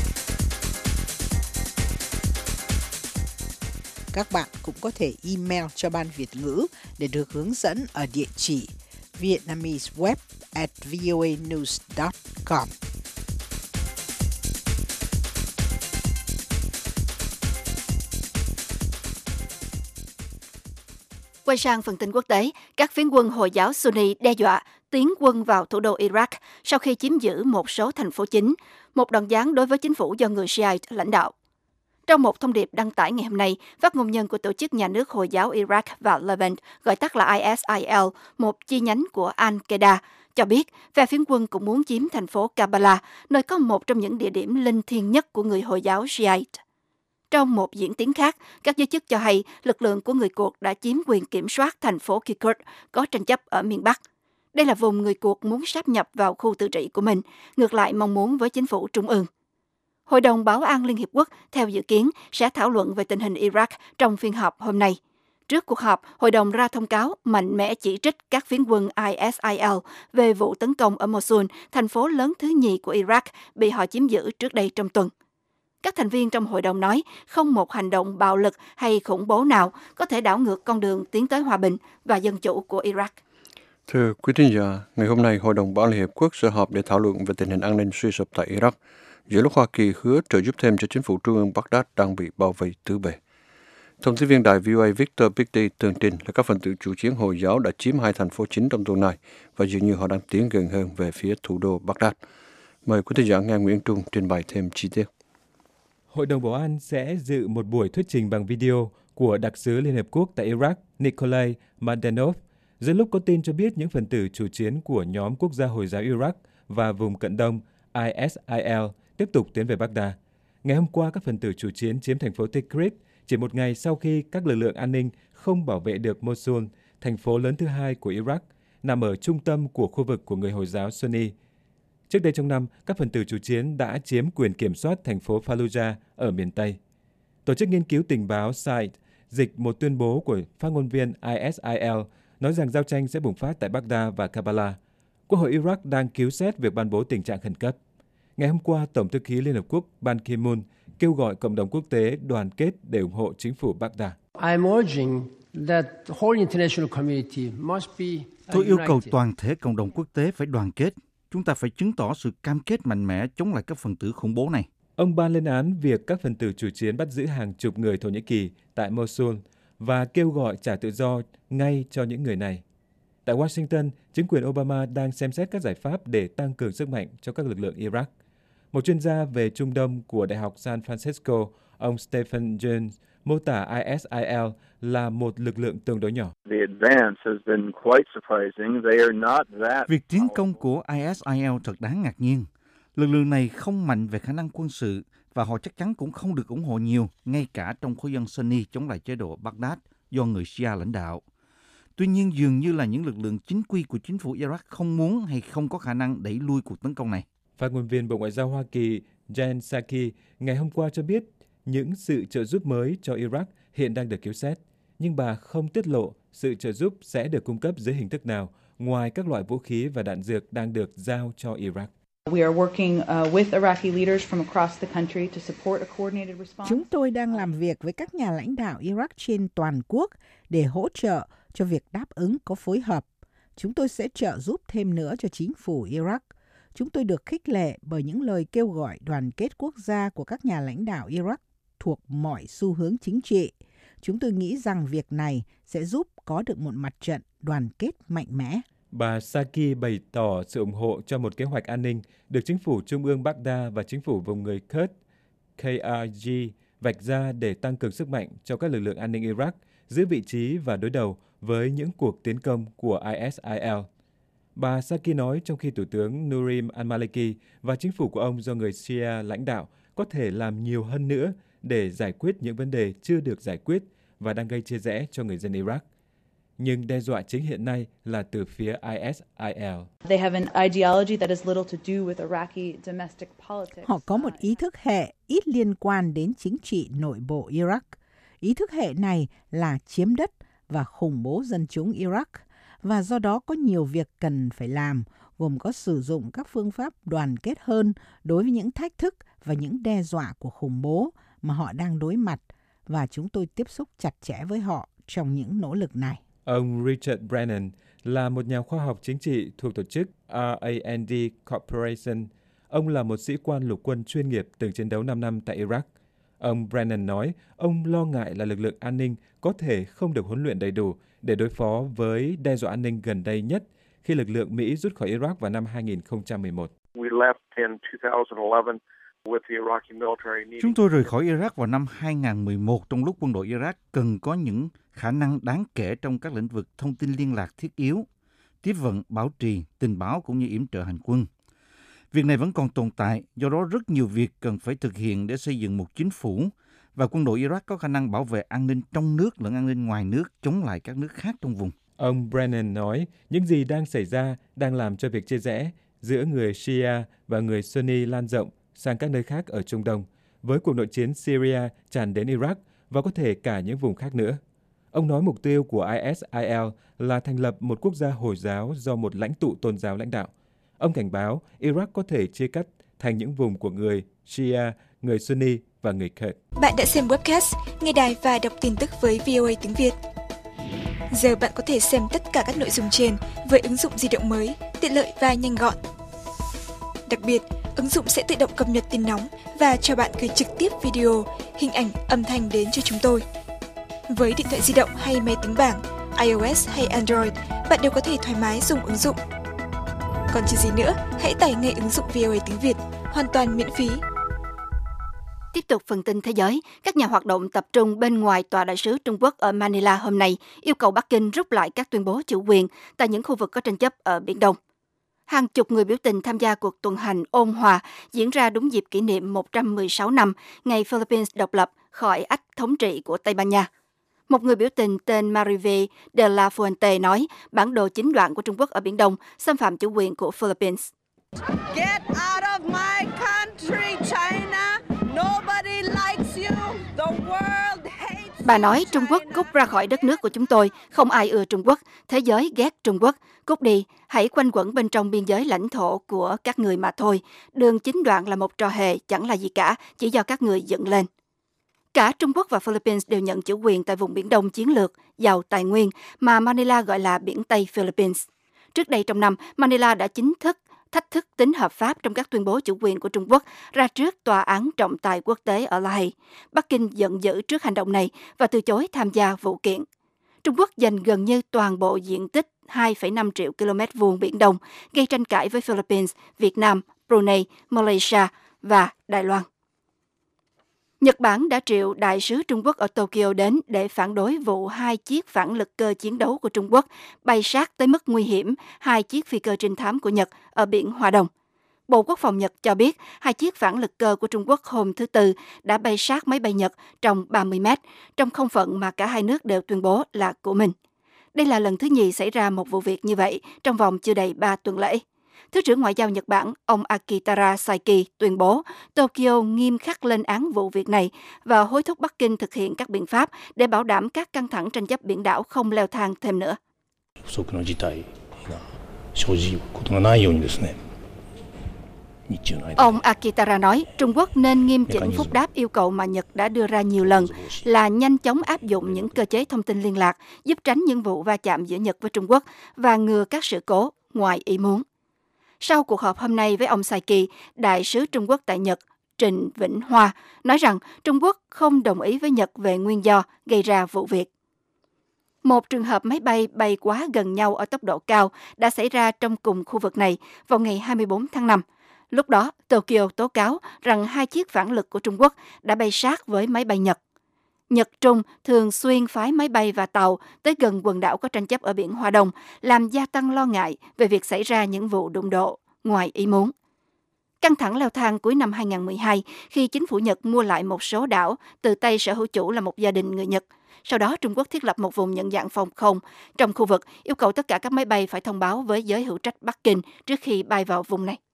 Các bạn cũng có thể email cho Ban Việt ngữ để được hướng dẫn ở địa chỉ vietnameseweb@voanews.com. Quay sang phần tin quốc tế, các phiến quân Hồi giáo Sunni đe dọa tiến quân vào thủ đô Iraq sau khi chiếm giữ một số thành phố chính, một đòn giáng đối với chính phủ do người Shiite lãnh đạo. Trong một thông điệp đăng tải ngày hôm nay, phát ngôn nhân của Tổ chức Nhà nước Hồi giáo Iraq và Levant, gọi tắt là ISIL, một chi nhánh của Al-Qaeda, cho biết phe phiến quân cũng muốn chiếm thành phố Karbala, nơi có một trong những địa điểm linh thiêng nhất của người Hồi giáo Shiite. Trong một diễn tiến khác, các giới chức cho hay lực lượng của người Kurd đã chiếm quyền kiểm soát thành phố Kirkuk có tranh chấp ở miền Bắc. Đây là vùng người Kurd muốn sáp nhập vào khu tự trị của mình, ngược lại mong muốn với chính phủ trung ương. Hội đồng Bảo an Liên Hiệp Quốc, theo dự kiến, sẽ thảo luận về tình hình Iraq trong phiên họp hôm nay. Trước cuộc họp, Hội đồng ra thông cáo mạnh mẽ chỉ trích các phiến quân ISIL về vụ tấn công ở Mosul, thành phố lớn thứ nhì của Iraq, bị họ chiếm giữ trước đây trong tuần. Các thành viên trong hội đồng nói không một hành động bạo lực hay khủng bố nào có thể đảo ngược con đường tiến tới hòa bình và dân chủ của Iraq. Thưa quý thính giả, ngày hôm nay Hội đồng Bảo an Liên Hiệp Quốc sẽ họp để thảo luận về tình hình an ninh suy sụp tại Iraq, giữa lúc Hoa Kỳ hứa trợ giúp thêm cho chính phủ trung ương Baghdad đang bị bao vây tứ bề. Thông tin viên đài VOA Victor Bigdy tường trình là các phần tử chủ chiến Hồi giáo đã chiếm hai thành phố chính trong tuần này và dường như họ đang tiến gần hơn về phía thủ đô Baghdad. Mời quý thính giả nghe Nguyễn Trung trình bày thêm chi tiết. Hội đồng Bảo an sẽ dự một buổi thuyết trình bằng video của đặc sứ Liên Hợp Quốc tại Iraq Nikolai Mladenov, giữa lúc có tin cho biết những phần tử chủ chiến của nhóm quốc gia Hồi giáo Iraq và vùng Cận Đông ISIL tiếp tục tiến về Baghdad. Ngày hôm qua, các phần tử chủ chiến chiếm thành phố Tikrit chỉ một ngày sau khi các lực lượng an ninh không bảo vệ được Mosul, thành phố lớn thứ hai của Iraq, nằm ở trung tâm của khu vực của người Hồi giáo Sunni. Trước đây trong năm, các phần tử chủ chiến đã chiếm quyền kiểm soát thành phố Fallujah ở miền Tây. Tổ chức nghiên cứu tình báo SITE dịch một tuyên bố của phát ngôn viên ISIL nói rằng giao tranh sẽ bùng phát tại Baghdad và Karbala. Quốc hội Iraq đang cứu xét việc ban bố tình trạng khẩn cấp. Ngày hôm qua, Tổng thư ký Liên Hợp Quốc Ban Ki-moon kêu gọi cộng đồng quốc tế đoàn kết để ủng hộ chính phủ Baghdad. Tôi yêu cầu toàn thể cộng đồng quốc tế phải đoàn kết. Chúng ta phải chứng tỏ sự cam kết mạnh mẽ chống lại các phần tử khủng bố này. Ông Ban lên án việc các phần tử chủ chiến bắt giữ hàng chục người Thổ Nhĩ Kỳ tại Mosul và kêu gọi trả tự do ngay cho những người này. Tại Washington, chính quyền Obama đang xem xét các giải pháp để tăng cường sức mạnh cho các lực lượng Iraq. Một chuyên gia về Trung Đông của Đại học San Francisco, ông Stephen Jones, mô tả ISIL là một lực lượng tương đối nhỏ. Việc tiến công của ISIL thật đáng ngạc nhiên. Lực lượng này không mạnh về khả năng quân sự và họ chắc chắn cũng không được ủng hộ nhiều, ngay cả trong khối dân Sunni chống lại chế độ Baghdad do người Shia lãnh đạo. Tuy nhiên, dường như là những lực lượng chính quy của chính phủ Iraq không muốn hay không có khả năng đẩy lui cuộc tấn công này. Phát ngôn viên Bộ Ngoại giao Hoa Kỳ Jen Psaki ngày hôm qua cho biết những sự trợ giúp mới cho Iraq hiện đang được cứu xét, nhưng bà không tiết lộ sự trợ giúp sẽ được cung cấp dưới hình thức nào ngoài các loại vũ khí và đạn dược đang được giao cho Iraq. Chúng tôi đang làm việc với các nhà lãnh đạo Iraq trên toàn quốc để hỗ trợ cho việc đáp ứng có phối hợp. Chúng tôi sẽ trợ giúp thêm nữa cho chính phủ Iraq. Chúng tôi được khích lệ bởi những lời kêu gọi đoàn kết quốc gia của các nhà lãnh đạo Iraq thuộc mọi xu hướng chính trị. Chúng tôi nghĩ rằng việc này sẽ giúp có được một mặt trận đoàn kết mạnh mẽ. Bà Saki bày tỏ sự ủng hộ cho một kế hoạch an ninh được chính phủ Trung ương Baghdad và chính phủ vùng người Kurd KRG vạch ra để tăng cường sức mạnh cho các lực lượng an ninh Iraq giữ vị trí và đối đầu với những cuộc tiến công của ISIL. Bà Saki nói trong khi Thủ tướng Nurim al-Maliki và chính phủ của ông do người Shia lãnh đạo có thể làm nhiều hơn nữa để giải quyết những vấn đề chưa được giải quyết và đang gây chia rẽ cho người dân Iraq. Nhưng đe dọa chính hiện nay là từ phía ISIL. Họ có một ý thức hệ ít liên quan đến chính trị nội bộ Iraq. Ý thức hệ này là chiếm đất và khủng bố dân chúng Iraq, và do đó có nhiều việc cần phải làm, gồm có sử dụng các phương pháp đoàn kết hơn đối với những thách thức và những đe dọa của khủng bố mà họ đang đối mặt, và chúng tôi tiếp xúc chặt chẽ với họ trong những nỗ lực này. Ông Richard Brennan là một nhà khoa học chính trị thuộc tổ chức RAND Corporation. Ông là một sĩ quan lục quân chuyên nghiệp từng chiến đấu 5 năm tại Iraq. Ông Brennan nói ông lo ngại là lực lượng an ninh có thể không được huấn luyện đầy đủ để đối phó với đe dọa an ninh gần đây nhất khi lực lượng Mỹ rút khỏi Iraq vào năm 2011. Chúng tôi rời khỏi Iraq vào năm 2011 trong lúc quân đội Iraq cần có những khả năng đáng kể trong các lĩnh vực thông tin liên lạc thiết yếu, tiếp vận, bảo trì, tình báo cũng như yểm trợ hành quân. Việc này vẫn còn tồn tại, do đó rất nhiều việc cần phải thực hiện để xây dựng một chính phủ và quân đội Iraq có khả năng bảo vệ an ninh trong nước lẫn an ninh ngoài nước chống lại các nước khác trong vùng. Ông Brennan nói những gì đang xảy ra đang làm cho việc chia rẽ giữa người Shia và người Sunni lan rộng sang các nơi khác ở Trung Đông, với cuộc nội chiến Syria tràn đến Iraq và có thể cả những vùng khác nữa. Ông nói mục tiêu của ISIL là thành lập một quốc gia Hồi giáo do một lãnh tụ tôn giáo lãnh đạo. Ông cảnh báo Iraq có thể chia cắt thành những vùng của người Shia, người Sunni và người Kurd. Bạn đã xem webcast, nghe đài và đọc tin tức với VOA tiếng Việt. Giờ bạn có thể xem tất cả các nội dung trên với ứng dụng di động mới, tiện lợi và nhanh gọn. Đặc biệt, ứng dụng sẽ tự động cập nhật tin nóng và cho bạn gửi trực tiếp video, hình ảnh, âm thanh đến cho chúng tôi. Với điện thoại di động hay máy tính bảng, iOS hay Android, bạn đều có thể thoải mái dùng ứng dụng. Còn chờ gì nữa, hãy tải ngay ứng dụng VOA tiếng Việt, hoàn toàn miễn phí. Tiếp tục phần tin thế giới, các nhà hoạt động tập trung bên ngoài tòa đại sứ Trung Quốc ở Manila hôm nay yêu cầu Bắc Kinh rút lại các tuyên bố chủ quyền tại những khu vực có tranh chấp ở Biển Đông. Hàng chục người biểu tình tham gia cuộc tuần hành ôn hòa diễn ra đúng dịp kỷ niệm 116 năm ngày Philippines độc lập khỏi ách thống trị của Tây Ban Nha. Một người biểu tình tên Marive de la Fuente nói bản đồ chín đoạn của Trung Quốc ở Biển Đông xâm phạm chủ quyền của Philippines. Get out of my country, China. Nobody likes you. The world hates you. Bà nói Trung Quốc cút ra khỏi đất nước của chúng tôi, không ai ưa Trung Quốc, thế giới ghét Trung Quốc, cút đi, hãy quanh quẩn bên trong biên giới lãnh thổ của các người mà thôi. Đường chín đoạn là một trò hề, chẳng là gì cả, chỉ do các người dựng lên. Cả Trung Quốc và Philippines đều nhận chủ quyền tại vùng Biển Đông chiến lược, giàu tài nguyên mà Manila gọi là Biển Tây Philippines. Trước đây trong năm, Manila đã chính thức thách thức tính hợp pháp trong các tuyên bố chủ quyền của Trung Quốc ra trước Tòa án trọng tài quốc tế ở La Hay. Bắc Kinh giận dữ trước hành động này và từ chối tham gia vụ kiện. Trung Quốc giành gần như toàn bộ diện tích 2,5 triệu km vuông Biển Đông, gây tranh cãi với Philippines, Việt Nam, Brunei, Malaysia và Đài Loan. Nhật Bản đã triệu đại sứ Trung Quốc ở Tokyo đến để phản đối vụ 2 chiếc phản lực cơ chiến đấu của Trung Quốc bay sát tới mức nguy hiểm 2 chiếc phi cơ trinh thám của Nhật ở biển Hoa Đông. Bộ Quốc phòng Nhật cho biết 2 chiếc phản lực cơ của Trung Quốc hôm thứ Tư đã bay sát máy bay Nhật trong 30 mét, trong không phận mà cả hai nước đều tuyên bố là của mình. Đây là lần thứ nhì xảy ra một vụ việc như vậy trong vòng chưa đầy 3 tuần lễ. Thứ trưởng Ngoại giao Nhật Bản, ông Akitara Saiki tuyên bố Tokyo nghiêm khắc lên án vụ việc này và hối thúc Bắc Kinh thực hiện các biện pháp để bảo đảm các căng thẳng tranh chấp biển đảo không leo thang thêm nữa. Ông Akitara nói Trung Quốc nên nghiêm chỉnh phúc đáp yêu cầu mà Nhật đã đưa ra nhiều lần là nhanh chóng áp dụng những cơ chế thông tin liên lạc giúp tránh những vụ va chạm giữa Nhật với Trung Quốc và ngừa các sự cố ngoài ý muốn. Sau cuộc họp hôm nay với ông Saiki, Đại sứ Trung Quốc tại Nhật Trịnh Vĩnh Hoa nói rằng Trung Quốc không đồng ý với Nhật về nguyên do gây ra vụ việc. Một trường hợp máy bay bay quá gần nhau ở tốc độ cao đã xảy ra trong cùng khu vực này vào ngày 24 tháng 5. Lúc đó, Tokyo tố cáo rằng 2 chiếc phản lực của Trung Quốc đã bay sát với máy bay Nhật. Nhật-Trung thường xuyên phái máy bay và tàu tới gần quần đảo có tranh chấp ở biển Hoa Đông, làm gia tăng lo ngại về việc xảy ra những vụ đụng độ ngoài ý muốn. Căng thẳng leo thang cuối năm 2012 khi chính phủ Nhật mua lại một số đảo từ tay sở hữu chủ là một gia đình người Nhật. Sau đó, Trung Quốc thiết lập một vùng nhận dạng phòng không trong khu vực, yêu cầu tất cả các máy bay phải thông báo với giới hữu trách Bắc Kinh trước khi bay vào vùng này.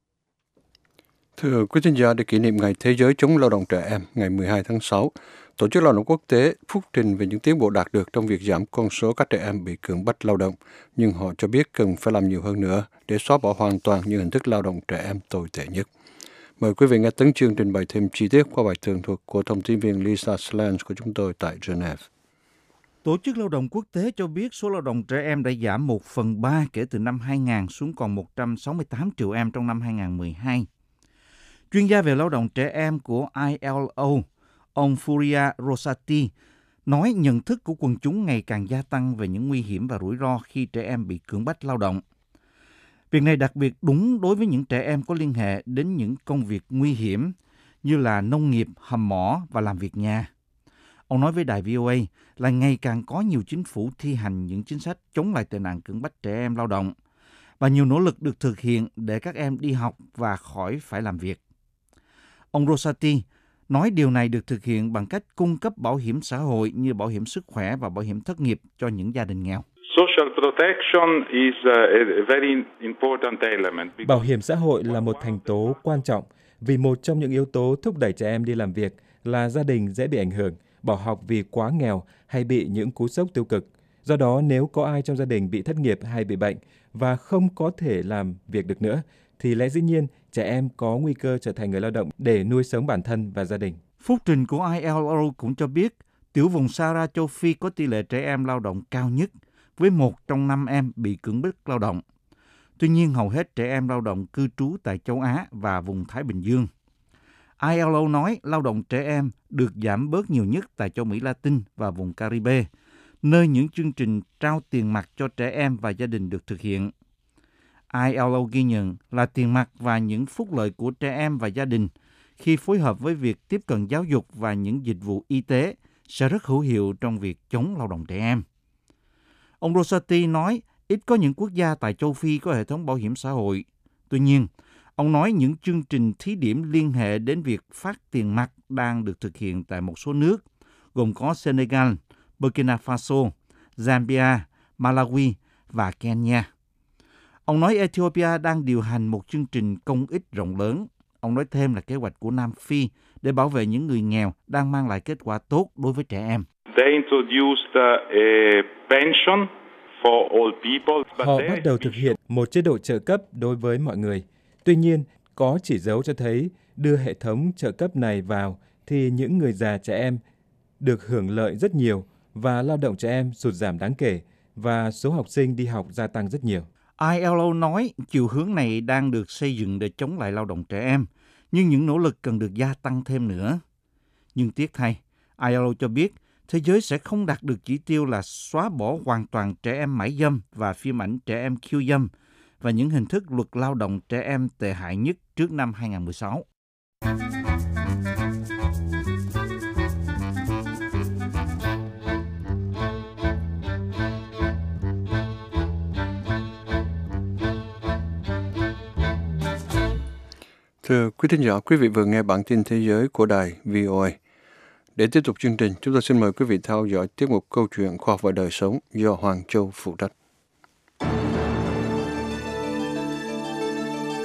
Thưa quý thính giả, để kỷ niệm Ngày Thế giới chống lao động trẻ em ngày 12 tháng 6, Tổ chức Lao động Quốc tế phúc trình về những tiến bộ đạt được trong việc giảm con số các trẻ em bị cưỡng bắt lao động, nhưng họ cho biết cần phải làm nhiều hơn nữa để xóa bỏ hoàn toàn những hình thức lao động trẻ em tồi tệ nhất. Mời quý vị nghe Tấn Chương trình bày thêm chi tiết qua bài tường thuật của thông tin viên Lisa Slans của chúng tôi tại Geneva. Tổ chức Lao động Quốc tế cho biết số lao động trẻ em đã giảm 1/3 kể từ năm 2000 xuống còn 168 triệu em trong năm 2012. Chuyên gia về lao động trẻ em của ILO, ông Furia Rosati, nói nhận thức của quần chúng ngày càng gia tăng về những nguy hiểm và rủi ro khi trẻ em bị cưỡng bách lao động. Việc này đặc biệt đúng đối với những trẻ em có liên hệ đến những công việc nguy hiểm như là nông nghiệp, hầm mỏ và làm việc nhà. Ông nói với đài VOA là ngày càng có nhiều chính phủ thi hành những chính sách chống lại tệ nạn cưỡng bách trẻ em lao động và nhiều nỗ lực được thực hiện để các em đi học và khỏi phải làm việc. Ông Rosati nói điều này được thực hiện bằng cách cung cấp bảo hiểm xã hội như bảo hiểm sức khỏe và bảo hiểm thất nghiệp cho những gia đình nghèo. Bảo hiểm xã hội là một thành tố quan trọng vì một trong những yếu tố thúc đẩy trẻ em đi làm việc là gia đình dễ bị ảnh hưởng, bỏ học vì quá nghèo hay bị những cú sốc tiêu cực. Do đó, nếu có ai trong gia đình bị thất nghiệp hay bị bệnh và không có thể làm việc được nữa, thì lẽ dĩ nhiên trẻ em có nguy cơ trở thành người lao động để nuôi sống bản thân và gia đình. Phúc trình của ILO cũng cho biết tiểu vùng Sahara châu Phi có tỷ lệ trẻ em lao động cao nhất, với 1 trong 5 em bị cưỡng bức lao động. Tuy nhiên, hầu hết trẻ em lao động cư trú tại châu Á và vùng Thái Bình Dương. ILO nói lao động trẻ em được giảm bớt nhiều nhất tại châu Mỹ Latin và vùng Caribe, nơi những chương trình trao tiền mặt cho trẻ em và gia đình được thực hiện. ILO ghi nhận là tiền mặt và những phúc lợi của trẻ em và gia đình khi phối hợp với việc tiếp cận giáo dục và những dịch vụ y tế sẽ rất hữu hiệu trong việc chống lao động trẻ em. Ông Rosati nói ít có những quốc gia tại châu Phi có hệ thống bảo hiểm xã hội. Tuy nhiên, ông nói những chương trình thí điểm liên hệ đến việc phát tiền mặt đang được thực hiện tại một số nước, gồm có Senegal, Burkina Faso, Zambia, Malawi và Kenya. Ông nói Ethiopia đang điều hành một chương trình công ích rộng lớn. Ông nói thêm là kế hoạch của Nam Phi để bảo vệ những người nghèo đang mang lại kết quả tốt đối với trẻ em. Họ bắt đầu thực hiện một chế độ trợ cấp đối với mọi người. Tuy nhiên, có chỉ dấu cho thấy đưa hệ thống trợ cấp này vào thì những người già trẻ em được hưởng lợi rất nhiều và lao động trẻ em sụt giảm đáng kể và số học sinh đi học gia tăng rất nhiều. ILO nói chiều hướng này đang được xây dựng để chống lại lao động trẻ em, nhưng những nỗ lực cần được gia tăng thêm nữa. Nhưng tiếc thay, ILO cho biết thế giới sẽ không đạt được chỉ tiêu là xóa bỏ hoàn toàn trẻ em mại dâm và phim ảnh trẻ em khiêu dâm và những hình thức luật lao động trẻ em tệ hại nhất trước năm 2016. Thưa quý thính giả, quý vị vừa nghe bản tin thế giới của đài VOA. Để tiếp tục chương trình, chúng tôi xin mời quý vị theo dõi tiết mục Câu chuyện khoa học và đời sống do Hoàng Châu phụ trách.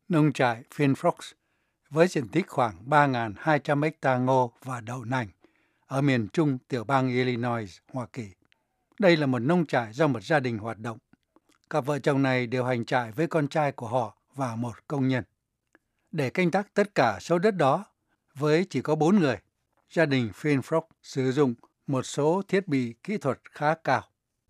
nông trại Finfrox với diện tích khoảng 3.200 ha ngô và đậu nành ở miền trung tiểu bang Illinois, Hoa Kỳ. Đây là một nông trại do một gia đình hoạt động. Cặp vợ chồng này điều hành trại với con trai của họ và một công nhân. Để canh tác tất cả số đất đó, với chỉ có 4 người, gia đình Finfrox sử dụng một số thiết bị kỹ thuật khá cao.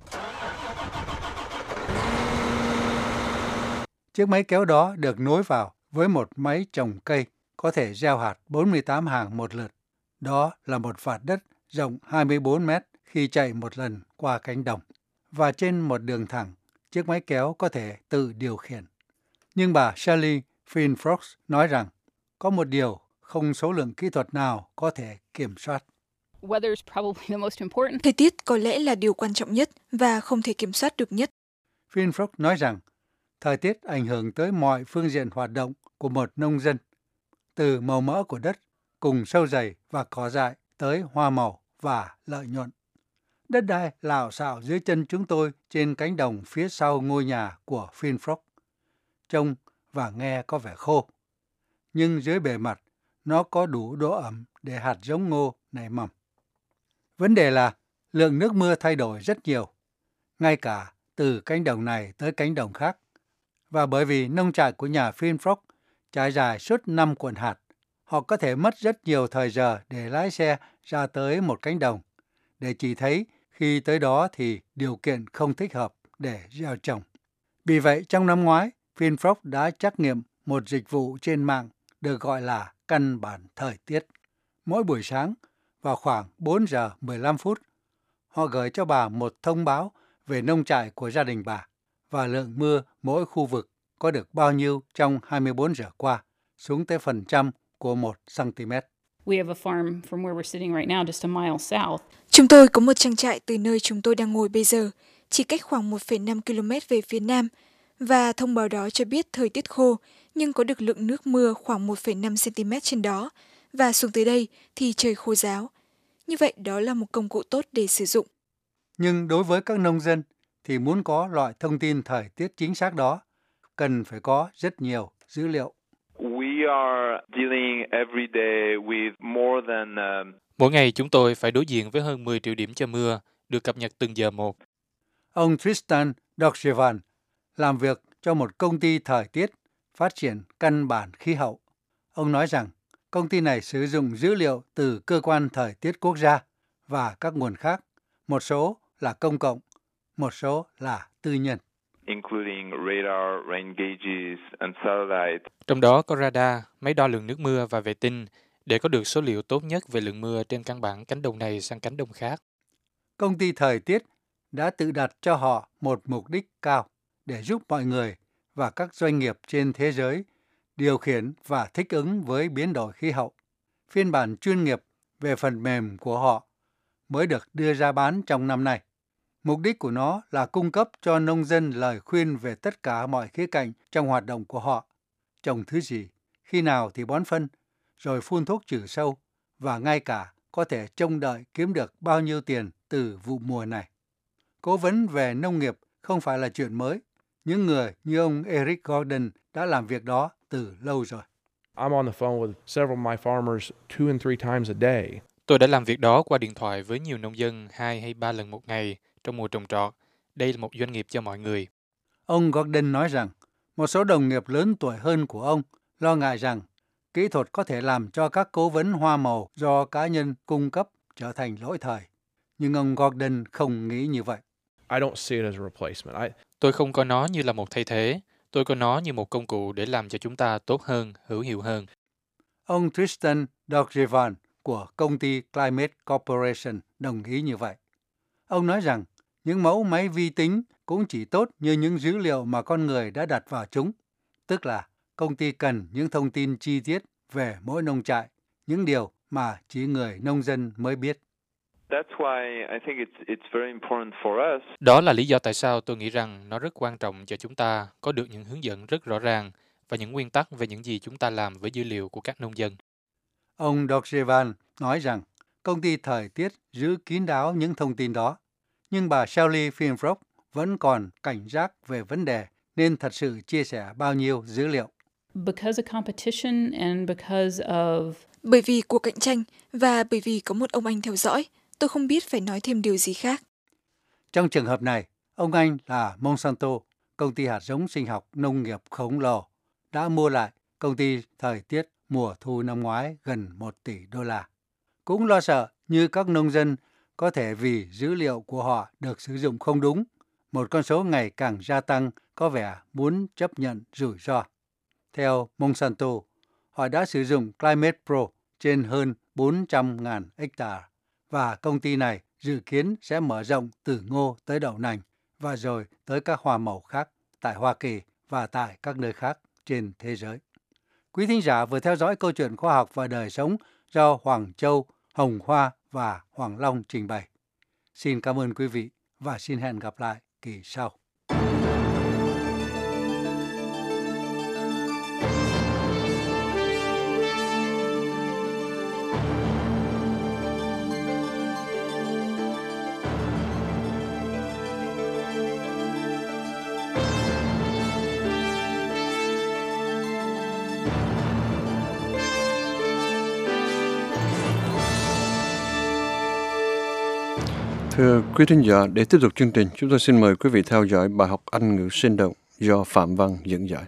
Chiếc máy kéo đó được nối vào với một máy trồng cây có thể gieo hạt 48 hàng một lượt. Đó là một vạt đất rộng 24 mét khi chạy một lần qua cánh đồng. Và trên một đường thẳng, chiếc máy kéo có thể tự điều khiển. Nhưng bà Shelley Finfrox nói rằng có một điều không số lượng kỹ thuật nào có thể kiểm soát. Thời tiết có lẽ là điều quan trọng nhất và không thể kiểm soát được nhất. Finfrox nói rằng thời tiết ảnh hưởng tới mọi phương diện hoạt động của một nông dân, từ màu mỡ của đất cùng sâu dày và cỏ dại tới hoa màu và lợi nhuận. Đất đai lạo xạo dưới chân chúng tôi trên cánh đồng phía sau ngôi nhà của Finfrox. Trông và nghe có vẻ khô, nhưng dưới bề mặt nó có đủ độ ẩm để hạt giống ngô nảy mầm. Vấn đề là lượng nước mưa thay đổi rất nhiều, ngay cả từ cánh đồng này tới cánh đồng khác. Và bởi vì nông trại của nhà Finfrox trải dài suốt 5 quận hạt, họ có thể mất rất nhiều thời giờ để lái xe ra tới một cánh đồng, để chỉ thấy khi tới đó thì điều kiện không thích hợp để gieo trồng. Vì vậy, trong năm ngoái, Finfrox đã trắc nghiệm một dịch vụ trên mạng được gọi là căn bản thời tiết. Mỗi buổi sáng, vào khoảng 4 giờ 15 phút, họ gửi cho bà một thông báo về nông trại của gia đình bà và lượng mưa mỗi khu vực có được bao nhiêu trong 24 giờ qua, xuống tới phần trăm của 1 cm. Chúng tôi có một trang trại từ nơi chúng tôi đang ngồi bây giờ, chỉ cách khoảng 1,5 km về phía nam, và thông báo đó cho biết thời tiết khô, nhưng có được lượng nước mưa khoảng 1,5 cm trên đó, và xuống tới đây thì trời khô ráo. Như vậy đó là một công cụ tốt để sử dụng. Nhưng đối với các nông dân thì muốn có loại thông tin thời tiết chính xác đó, cần phải có rất nhiều dữ liệu. Mỗi ngày chúng tôi phải đối diện với hơn 10 triệu điểm cho mưa, được cập nhật từng giờ một. Ông Tristan Doxevan làm việc cho một công ty thời tiết phát triển căn bản khí hậu. Ông nói rằng công ty này sử dụng dữ liệu từ cơ quan thời tiết quốc gia và các nguồn khác, một số là công cộng, một số là tư nhân. Trong đó có radar, máy đo lượng nước mưa và vệ tinh để có được số liệu tốt nhất về lượng mưa trên căn bản cánh đồng này sang cánh đồng khác. Công ty thời tiết đã tự đặt cho họ một mục đích cao để giúp mọi người và các doanh nghiệp trên thế giới điều khiển và thích ứng với biến đổi khí hậu. Phiên bản chuyên nghiệp về phần mềm của họ mới được đưa ra bán trong năm nay. Mục đích của nó là cung cấp cho nông dân lời khuyên về tất cả mọi khía cạnh trong hoạt động của họ. Trồng thứ gì, khi nào thì bón phân, rồi phun thuốc trừ sâu, và ngay cả có thể trông đợi kiếm được bao nhiêu tiền từ vụ mùa này. Cố vấn về nông nghiệp không phải là chuyện mới. Những người như ông Eric Gordon đã làm việc đó từ lâu rồi. Tôi đã làm việc đó qua điện thoại với nhiều nông dân 2 hay 3 lần một ngày trong mùa trồng trọt. Đây là một doanh nghiệp cho mọi người. Ông Gordon nói rằng một số đồng nghiệp lớn tuổi hơn của ông lo ngại rằng kỹ thuật có thể làm cho các cố vấn hoa màu do cá nhân cung cấp trở thành lỗi thời. Nhưng ông Gordon không nghĩ như vậy. Tôi không coi nó như là một thay thế. Tôi coi nó như một công cụ để làm cho chúng ta tốt hơn, hữu hiệu hơn. Ông Tristan Doxevan của công ty Climate Corporation đồng ý như vậy. Ông nói rằng những mẫu máy vi tính cũng chỉ tốt như những dữ liệu mà con người đã đặt vào chúng. Tức là công ty cần những thông tin chi tiết về mỗi nông trại, những điều mà chỉ người nông dân mới biết. Đó là lý do tại sao tôi nghĩ rằng nó rất quan trọng cho chúng ta có được những hướng dẫn rất rõ ràng và những nguyên tắc về những gì chúng ta làm với dữ liệu của các nông dân. Ông Doxevan nói rằng công ty thời tiết giữ kín đáo những thông tin đó, nhưng bà Shelley Finfrox vẫn còn cảnh giác về vấn đề nên thật sự chia sẻ bao nhiêu dữ liệu. Because of competition and because of... Bởi vì cuộc cạnh tranh và bởi vì có một ông anh theo dõi, tôi không biết phải nói thêm điều gì khác. Trong trường hợp này, ông anh là Monsanto, công ty hạt giống sinh học nông nghiệp khổng lồ, đã mua lại công ty thời tiết mùa thu năm ngoái gần 1 tỷ đô la. Cũng lo sợ như các nông dân có thể vì dữ liệu của họ được sử dụng không đúng, một con số ngày càng gia tăng có vẻ muốn chấp nhận rủi ro. Theo Monsanto, họ đã sử dụng Climate Pro trên hơn 400.000 hectare và công ty này dự kiến sẽ mở rộng từ ngô tới đậu nành và rồi tới các hoa màu khác tại Hoa Kỳ và tại các nơi khác trên thế giới. Quý thính giả vừa theo dõi câu chuyện khoa học và đời sống do Hoàng Châu, Hồng Hoa và Hoàng Long trình bày. Xin cảm ơn quý vị và xin hẹn gặp lại kỳ sau. Thưa quý thính giả, để tiếp tục chương trình, chúng tôi xin mời quý vị theo dõi bài học Anh ngữ sinh động do Phạm Văn dẫn giải.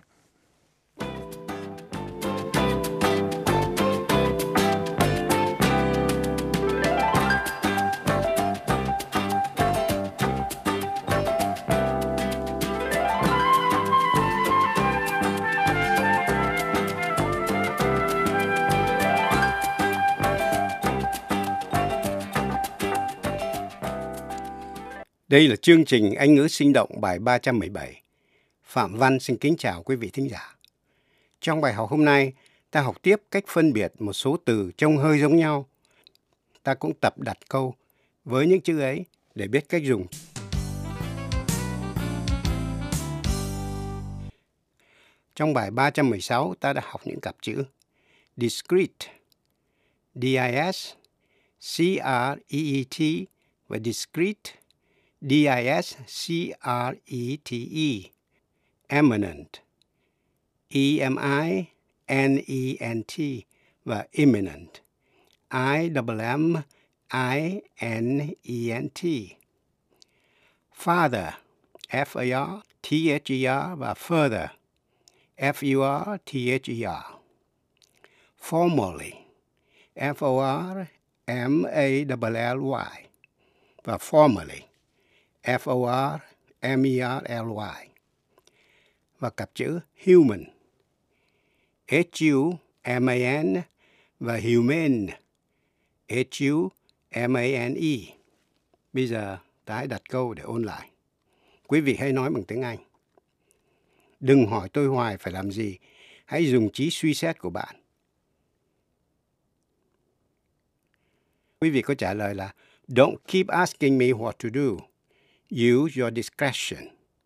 Đây là chương trình Anh ngữ sinh động bài 317. Phạm Văn xin kính chào quý vị thính giả. Trong bài học hôm nay, ta học tiếp cách phân biệt một số từ trông hơi giống nhau. Ta cũng tập đặt câu với những chữ ấy để biết cách dùng. Trong bài 316, ta đã học những cặp chữ discrete, D-I-S, C-R-E-E-T và discrete, D-I-S-C-R-E-T-E, eminent, E-M-I-N-E-N-T và imminent, I-M-M-I-N-E-N-T. Father, F-A-R-T-H-E-R và further, F-U-R-T-H-E-R. Formally, F-O-R-M-A-L-L-Y và formally, F-O-R-M-E-R-L-Y. Và cặp chữ human, H-U-M-A-N và humane, H-U-M-A-N-E. Bây giờ ta hãy đặt câu để ôn lại. Quý vị hãy nói bằng tiếng Anh. Đừng hỏi tôi hoài phải làm gì. Hãy dùng trí suy xét của bạn. Quý vị có trả lời là don't keep asking me what to do. Use your discretion.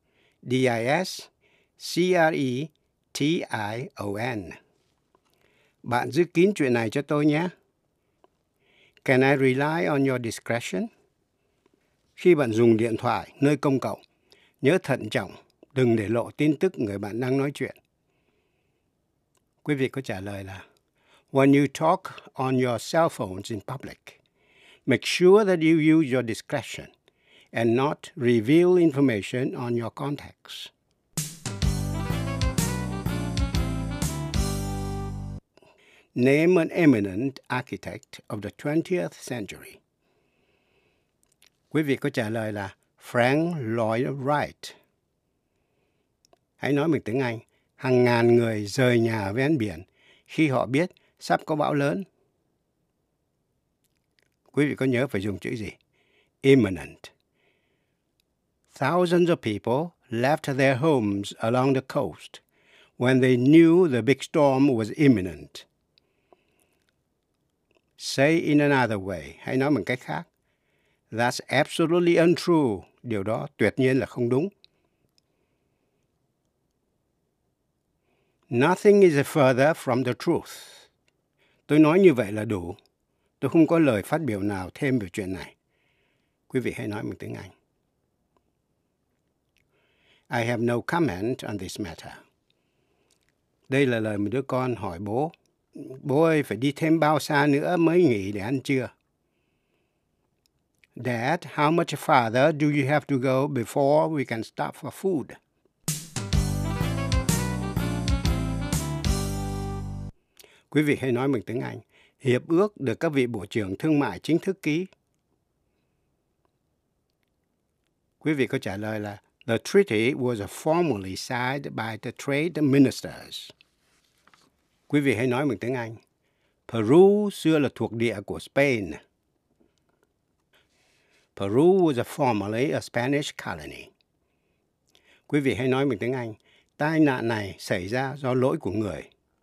D-I-S-C-R-E-T-I-O-N. Bạn giữ kín chuyện này cho tôi nhé. Can I rely on your discretion? Khi bạn dùng điện thoại nơi công cộng, nhớ thận trọng, đừng để lộ tin tức người bạn đang nói chuyện. Quý vị có trả lời là when you talk on your cell phones in public, make sure that you use your discretion and not reveal information on your contacts. Name an eminent architect of the 20th century. Quý vị có trả lời là Frank Lloyd Wright. Hãy nói bằng tiếng Anh. Hàng ngàn người rời nhà ven biển khi họ biết sắp có bão lớn. Quý vị có nhớ phải dùng chữ gì? Imminent. Thousands of people left their homes along the coast when they knew the big storm was imminent. Say in another way. Hãy nói bằng cách khác. That's absolutely untrue. Điều đó tuyệt nhiên là không đúng. Nothing is further from the truth. Tôi nói như vậy là đủ. Tôi không có lời phát biểu nào thêm về chuyện này. Quý vị hãy nói bằng tiếng Anh. I have no comment on this matter. Đây là lời một đứa con hỏi bố. Bố ơi, phải đi thêm bao xa nữa mới nghỉ để ăn trưa? Dad, how much farther do you have to go before we can stop for food? Quý vị hãy nói bằng tiếng Anh. Hiệp ước được các vị Bộ trưởng Thương mại chính thức ký. Quý vị có trả lời là The treaty was formally signed by the trade ministers. Quý vị hãy nói bằng tiếng Anh. Peru xưa là thuộc địa của Spain. Peru was formerly a Spanish colony. Quý vị hãy nói bằng tiếng Anh. Tai nạn này xảy ra do lỗi của người.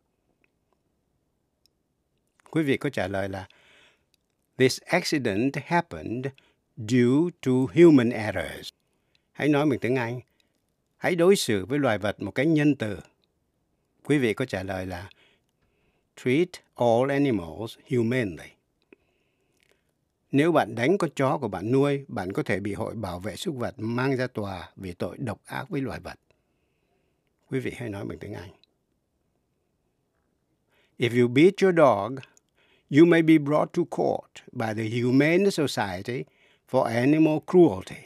Quý vị có trả lời là This accident happened due to human errors. Hãy nói bằng tiếng Anh. Hãy đối xử với loài vật một cách nhân từ. Quý vị có trả lời là Treat all animals humanely. Nếu bạn đánh con chó của bạn nuôi, bạn có thể bị Hội Bảo vệ súc vật mang ra tòa vì tội độc ác với loài vật. Quý vị hãy nói bằng tiếng Anh. If you beat your dog, you may be brought to court by the Humane Society for Animal Cruelty.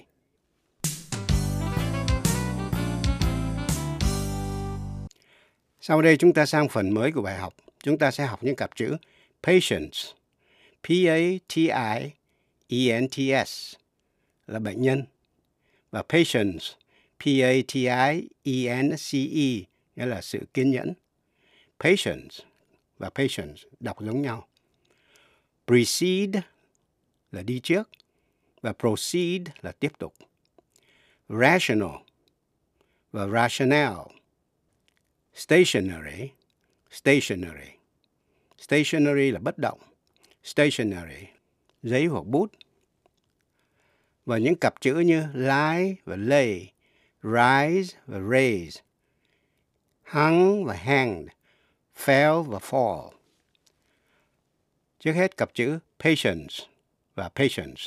Sau đây chúng ta sang phần mới của bài học. Chúng ta sẽ học những cặp chữ patients, P-A-T-I-E-N-T-S là bệnh nhân, và patience, P-A-T-I-E-N-C-E nghĩa là sự kiên nhẫn. Patience và patience đọc giống nhau. Precede là đi trước và proceed là tiếp tục. Rational và rationale. Stationary, stationary. Stationary là bất động. Stationary, giấy hoặc bút. Và những cặp chữ như lie và lay, rise và raise, hung và hanged, fell và fall. Trước hết cặp chữ patience và patience,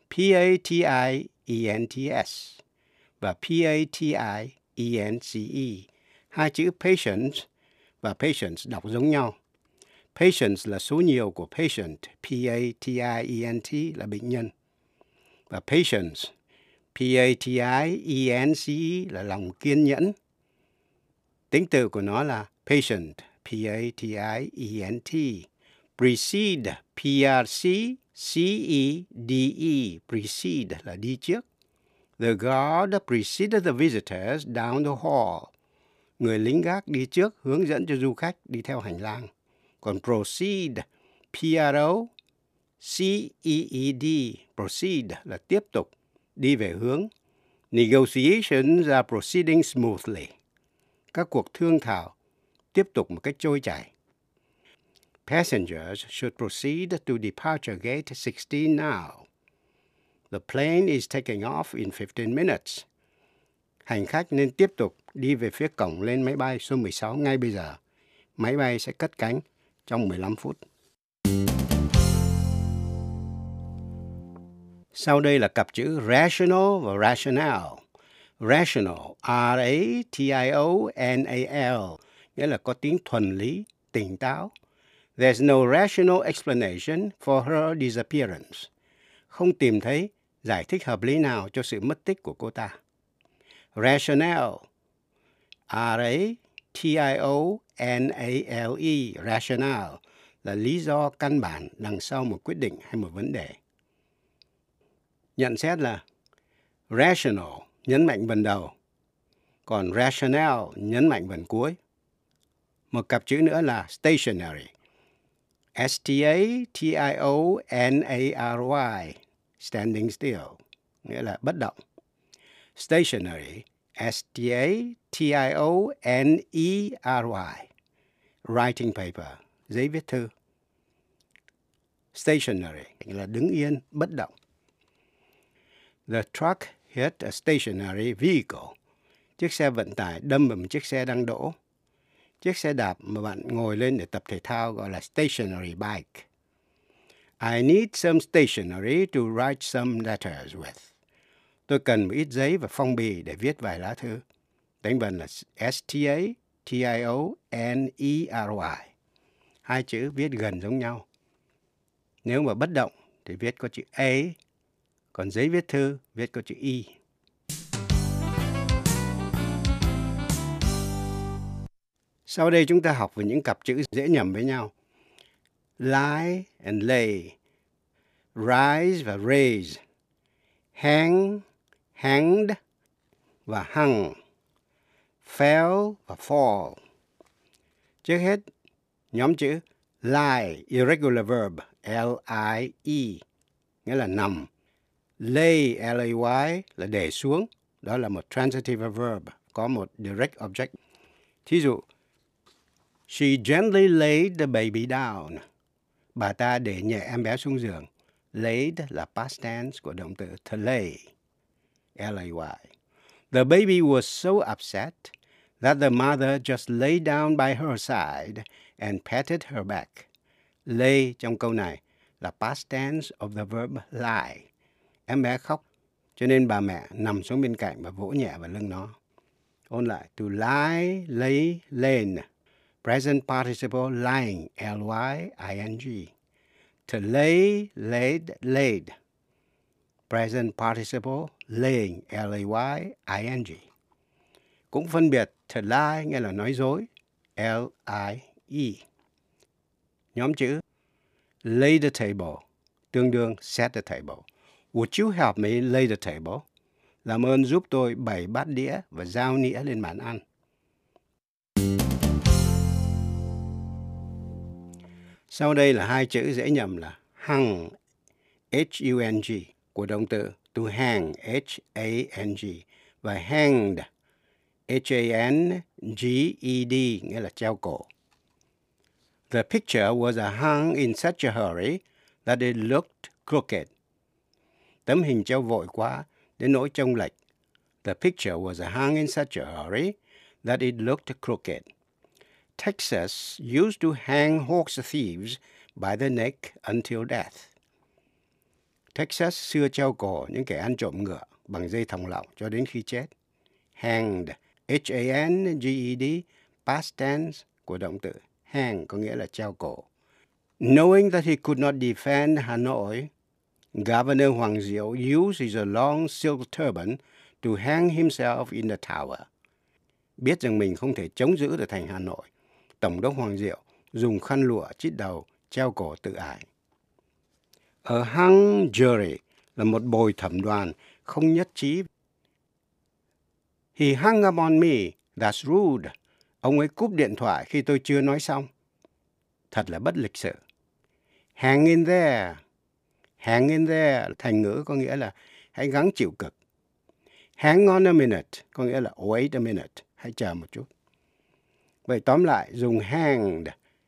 P-A-T-I-E-N-T-S và P-A-T-I-E-N-C-E. Hai chữ patience và patience đọc giống nhau. Patience là số nhiều của patient, P-A-T-I-E-N-T là bệnh nhân. Và patience, P-A-T-I-E-N-C-E là lòng kiên nhẫn. Tính từ của nó là patient, P-A-T-I-E-N-T. Precede, P-R-C-C-E-D-E, precede là đi trước. The guard preceded the visitors down the hall. Người lính gác đi trước hướng dẫn cho du khách đi theo hành lang. Còn proceed, P-R-O-C-E-E-D, proceed là tiếp tục, đi về hướng. Negotiations are proceeding smoothly. Các cuộc thương thảo tiếp tục một cách trôi chảy. Passengers should proceed to departure gate 16 now. The plane is taking off in 15 minutes. Hành khách nên tiếp tục đi về phía cổng lên máy bay số 16 ngay bây giờ. Máy bay sẽ cất cánh trong 15 phút. Sau đây là cặp chữ rational và rationale. Rational, R-A-T-I-O-N-A-L, nghĩa là có tính thuần lý, tỉnh táo. There's no rational explanation for her disappearance. Không tìm thấy giải thích hợp lý nào cho sự mất tích của cô ta. Rationale, R-A-T-I-O-N-A-L-E, rationale là lý do căn bản đằng sau một quyết định hay một vấn đề. Nhận xét là rational nhấn mạnh phần đầu, còn rationale nhấn mạnh phần cuối. Một cặp chữ nữa là stationary, S-T-A-T-I-O-N-A-R-Y, standing still, nghĩa là bất động. Stationary, S-T-A-T-I-O-N-E-R-Y, writing paper, giấy viết thư. Stationary là đứng yên, bất động. The truck hit a stationary vehicle. Chiếc xe vận tải đâm vào một chiếc xe đang đỗ. Chiếc xe đạp mà bạn ngồi lên để tập thể thao gọi là stationary bike. I need some stationery to write some letters with. Tôi cần một ít giấy và phong bì để viết vài lá thư. Đánh vần là S-T-A-T-I-O-N-E-R-Y. T-I-O-N-E-R-Y. Hai chữ viết gần giống nhau. Nếu mà bất động thì viết có chữ A, còn giấy viết thư viết có chữ E. Sau đây chúng ta học về những cặp chữ dễ nhầm với nhau. Lie and lay, rise và raise, hang, hanged và hung, fell và fall. Trước hết, nhóm chữ lie, irregular verb, L-I-E, nghĩa là nằm. Lay, L-A-Y, là để xuống, đó là một transitive verb, có một direct object. Thí dụ, she gently laid the baby down. Bà ta để nhẹ em bé xuống giường. Laid là past tense của động từ to lay, L-A-Y. The baby was so upset that the mother just lay down by her side and patted her back. Lay trong câu này là past tense of the verb lie. Em bé khóc, cho nên bà mẹ nằm xuống bên cạnh và vỗ nhẹ vào lưng nó. Ôn lại, to lie, lay, lain. Present participle lying, L-Y-I-N-G. To lay, laid, laid. Present participle laying, L-A-Y-I-N-G. Cũng phân biệt to lie nghĩa là nói dối, L-I-E. Nhóm chữ lay the table, tương đương set the table. Would you help me lay the table? Làm ơn giúp tôi bày bát đĩa và giao nĩa lên bàn ăn. Sau đây là hai chữ dễ nhầm là hung, H-U-N-G, của động từ to hang, H-A-N-G, và hanged, H-A-N-G-E-D, nghĩa là treo cổ. The picture was hung in such a hurry that it looked crooked. Tấm hình treo vội quá đến nỗi trông lệch. The picture was hung in such a hurry that it looked crooked. Texas used to hang horse thieves by the neck until death. Texas xưa treo cổ những kẻ ăn trộm ngựa bằng dây thòng lọng cho đến khi chết. Hanged, H-A-N-G-E-D, past tense của động từ hang có nghĩa là treo cổ. Knowing that he could not defend Hanoi, Governor Hoàng Diệu used his long silk turban to hang himself in the tower. Biết rằng mình không thể chống giữ được thành Hà Nội, Tổng đốc Hoàng Diệu dùng khăn lụa chít đầu treo cổ tự ải. A hung jury là một bồi thẩm đoàn không nhất trí. He hung up on me, that's rude. Ông ấy cúp điện thoại khi tôi chưa nói xong. Thật là bất lịch sự. Hang in there. Hang in there, thành ngữ có nghĩa là hãy gắng chịu cực. Hang on a minute, có nghĩa là wait a minute, hãy chờ một chút. Vậy tóm lại, dùng hanged,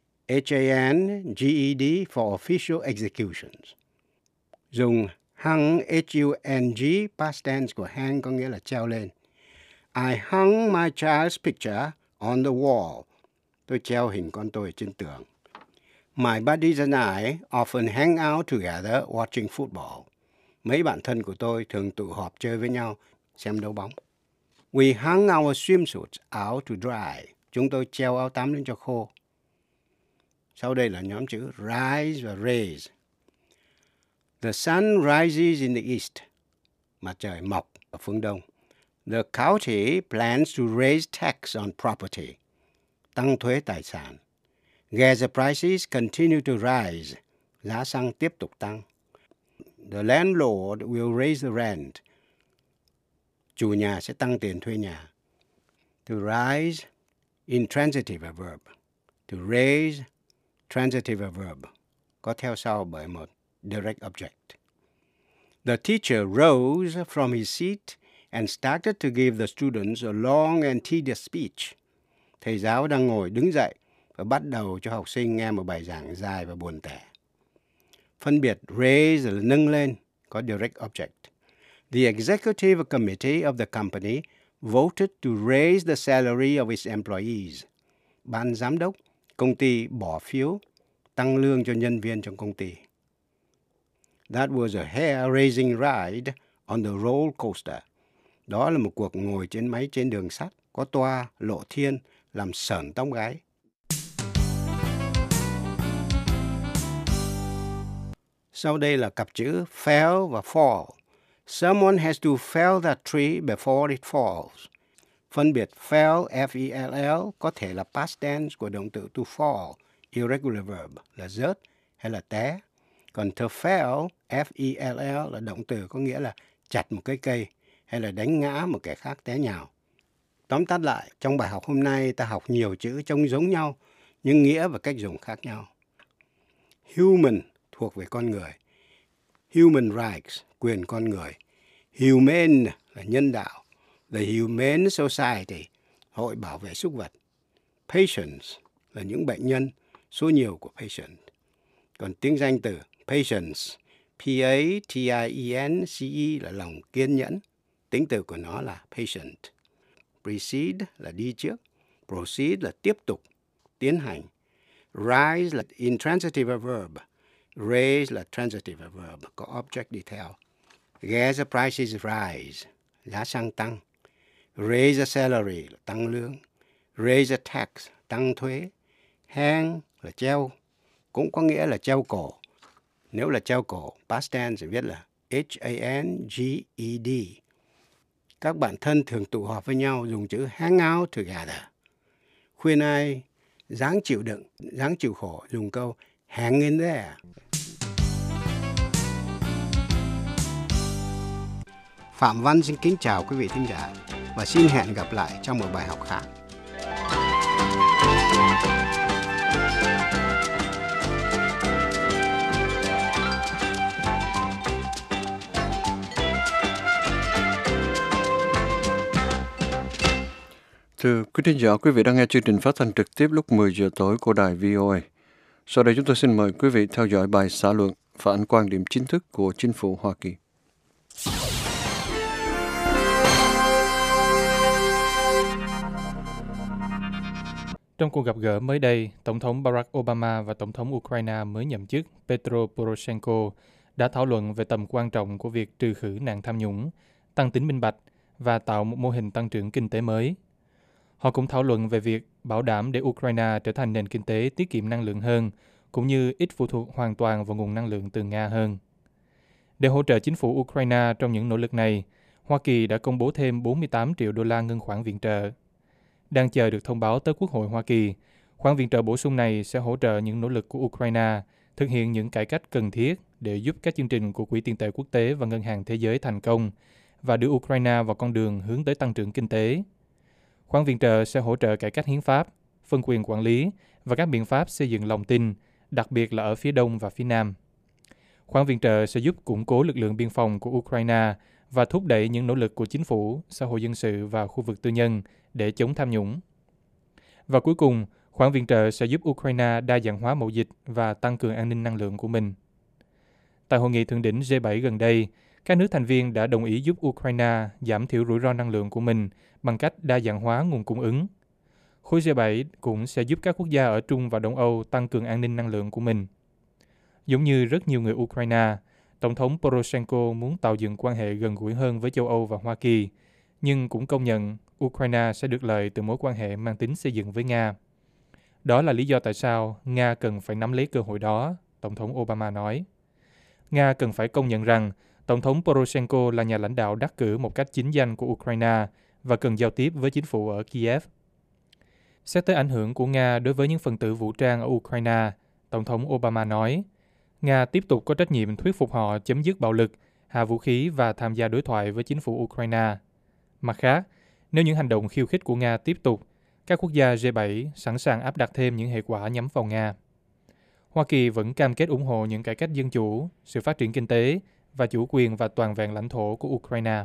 H-A-N-G-E-D for official executions. Dùng hung, H-U-N-G, past tense của hang có nghĩa là treo lên. I hung my child's picture on the wall. Tôi treo hình con tôi trên tường. My buddies and I often hang out together watching football. Mấy bạn thân của tôi thường tụ họp chơi với nhau xem đấu bóng. We hung our swimsuits out to dry. Chúng tôi treo áo tắm lên cho khô. Sau đây là nhóm chữ rise và raise. The sun rises in the east. Mặt trời mọc ở phương đông. The county plans to raise tax on property. Tăng thuế tài sản. Gas prices continue to rise. Giá xăng tiếp tục tăng. The landlord will raise the rent. Chủ nhà sẽ tăng tiền thuê nhà. To rise, intransitive verb. To raise, transitive verb. Có theo sau bởi một direct object. The teacher rose from his seat and started to give the students a long and tedious speech. Thầy giáo đang ngồi đứng dậy và bắt đầu cho học sinh nghe một bài giảng dài và buồn tẻ. Phân biệt raise là nâng lên, có direct object. The executive committee of the company voted to raise the salary of its employees. Ban giám đốc công ty bỏ phiếu tăng lương cho nhân viên trong công ty. That was a hair-raising ride on the roller coaster. Đó là một cuộc ngồi trên máy trên đường sắt, có toa, lộ thiên làm sởn tóc gáy. Sau đây là cặp chữ fell và fall. Someone has to fell that tree before it falls. Phân biệt fell, F-E-L-L, có thể là past tense của động từ to fall, irregular verb, là rớt hay là té. Còn to fell, F-E-L-L, là động từ có nghĩa là chặt một cái cây hay là đánh ngã một kẻ khác té nhào. Tóm tắt lại, trong bài học hôm nay ta học nhiều chữ trông giống nhau nhưng nghĩa và cách dùng khác nhau. Human thuộc về con người. Human rights, quyền con người. Humane là nhân đạo. The Humane Society, hội bảo vệ súc vật. Patients là những bệnh nhân, số nhiều của patient. Còn tiếng danh từ patience, P-A-T-I-E-N-C-E là lòng kiên nhẫn. Tính từ của nó là patient. Precede là đi trước. Proceed là tiếp tục, tiến hành. Rise là intransitive verb. Raise là transitive verb, có object đi theo. Gas prices rise, giá xăng tăng. Raise a salary là tăng lương. Raise a tax, tăng thuế. Hang là treo, cũng có nghĩa là treo cổ. Nếu là treo cổ, past tense viết là H-A-N-G-E-D. Các bạn thân thường tụ họp với nhau dùng chữ hang out together. Khuyên ai dáng chịu đựng, dáng chịu khổ dùng câu hang in there. Phạm Văn xin kính chào quý vị thính giả và xin hẹn gặp lại trong một bài học khác. Thưa quý thính giả, quý vị đang nghe chương trình phát thanh trực tiếp lúc 10 giờ tối của đài VOA. Sau đây chúng tôi xin mời quý vị theo dõi bài xã luận phản ánh quan điểm chính thức của chính phủ Hoa Kỳ. Trong cuộc gặp gỡ mới đây, Tổng thống Barack Obama và Tổng thống Ukraine mới nhậm chức Petro Poroshenko đã thảo luận về tầm quan trọng của việc trừ khử nạn tham nhũng, tăng tính minh bạch và tạo một mô hình tăng trưởng kinh tế mới. Họ cũng thảo luận về việc bảo đảm để Ukraine trở thành nền kinh tế tiết kiệm năng lượng hơn, cũng như ít phụ thuộc hoàn toàn vào nguồn năng lượng từ Nga hơn. Để hỗ trợ chính phủ Ukraine trong những nỗ lực này, Hoa Kỳ đã công bố thêm 48 triệu đô la ngân khoản viện trợ. Đang chờ được thông báo tới Quốc hội Hoa Kỳ, khoản viện trợ bổ sung này sẽ hỗ trợ những nỗ lực của Ukraine thực hiện những cải cách cần thiết để giúp các chương trình của Quỹ tiền tệ quốc tế và Ngân hàng Thế giới thành công và đưa Ukraine vào con đường hướng tới tăng trưởng kinh tế. Khoản viện trợ sẽ hỗ trợ cải cách hiến pháp, phân quyền quản lý và các biện pháp xây dựng lòng tin, đặc biệt là ở phía đông và phía nam. Khoản viện trợ sẽ giúp củng cố lực lượng biên phòng của Ukraine và thúc đẩy những nỗ lực của chính phủ, xã hội dân sự và khu vực tư nhân để chống tham nhũng. Và cuối cùng, khoản viện trợ sẽ giúp Ukraine đa dạng hóa mậu dịch và tăng cường an ninh năng lượng của mình. Tại hội nghị thượng đỉnh G7 gần đây, các nước thành viên đã đồng ý giúp Ukraine giảm thiểu rủi ro năng lượng của mình bằng cách đa dạng hóa nguồn cung ứng. Khối G7 cũng sẽ giúp các quốc gia ở Trung và Đông Âu tăng cường an ninh năng lượng của mình. Giống như rất nhiều người Ukraine, Tổng thống Poroshenko muốn tạo dựng quan hệ gần gũi hơn với châu Âu và Hoa Kỳ, nhưng cũng công nhận Ukraine sẽ được lợi từ mối quan hệ mang tính xây dựng với Nga. Đó là lý do tại sao Nga cần phải nắm lấy cơ hội đó, Tổng thống Obama nói. Nga cần phải công nhận rằng Tổng thống Poroshenko là nhà lãnh đạo đắc cử một cách chính danh của Ukraine và cần giao tiếp với chính phủ ở Kiev. Xét tới ảnh hưởng của Nga đối với những phần tử vũ trang ở Ukraine, Tổng thống Obama nói, Nga tiếp tục có trách nhiệm thuyết phục họ chấm dứt bạo lực, hạ vũ khí và tham gia đối thoại với chính phủ Ukraine. Mặt khác, nếu những hành động khiêu khích của Nga tiếp tục, các quốc gia G7 sẵn sàng áp đặt thêm những hệ quả nhắm vào Nga. Hoa Kỳ vẫn cam kết ủng hộ những cải cách dân chủ, sự phát triển kinh tế và chủ quyền và toàn vẹn lãnh thổ của Ukraine.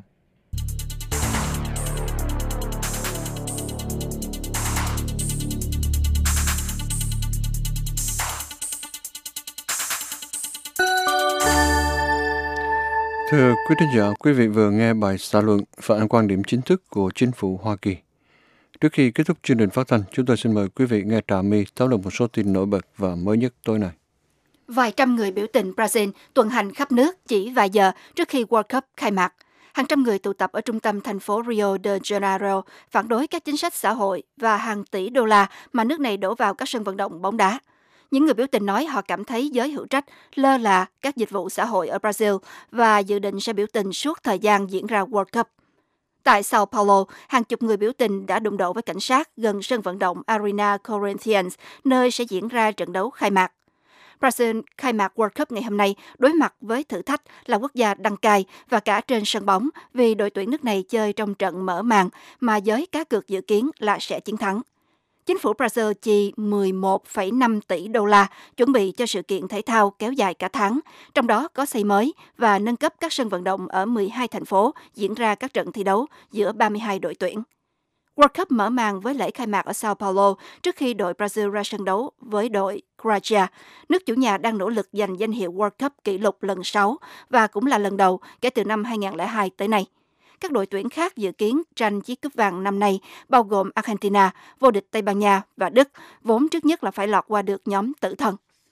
Thưa quý thính giả, quý vị vừa nghe bài xã luận phản ánh quan điểm chính thức của chính phủ Hoa Kỳ. Trước khi kết thúc chương trình phát thanh, chúng tôi xin mời quý vị nghe Trà My thảo luận một số tin nổi bật và mới nhất tối nay. Vài trăm người biểu tình Brazil tuần hành khắp nước chỉ vài giờ trước khi World Cup khai mạc. Hàng trăm người tụ tập ở trung tâm thành phố Rio de Janeiro phản đối các chính sách xã hội và hàng tỷ đô la mà nước này đổ vào các sân vận động bóng đá. Những người biểu tình nói họ cảm thấy giới hữu trách lơ là các dịch vụ xã hội ở Brazil và dự định sẽ biểu tình suốt thời gian diễn ra World Cup. Tại Sao Paulo, hàng chục người biểu tình đã đụng độ với cảnh sát gần sân vận động Arena Corinthians, nơi sẽ diễn ra trận đấu khai mạc. Brazil khai mạc World Cup ngày hôm nay đối mặt với thử thách là quốc gia đăng cai và cả trên sân bóng vì đội tuyển nước này chơi trong trận mở màn mà giới cá cược dự kiến là sẽ chiến thắng. Chính phủ Brazil chi 11,5 tỷ đô la chuẩn bị cho sự kiện thể thao kéo dài cả tháng, trong đó có xây mới và nâng cấp các sân vận động ở 12 thành phố diễn ra các trận thi đấu giữa 32 đội tuyển. World Cup mở màn với lễ khai mạc ở Sao Paulo trước khi đội Brazil ra sân đấu với đội Croatia. Nước chủ nhà đang nỗ lực giành danh hiệu World Cup kỷ lục lần 6 và cũng là lần đầu kể từ năm 2002 tới nay. Các đội tuyển khác dự kiến tranh chiếc cúp vàng năm nay, bao gồm Argentina, vô địch Tây Ban Nha và Đức, vốn trước nhất là phải lọt qua được nhóm tử thần.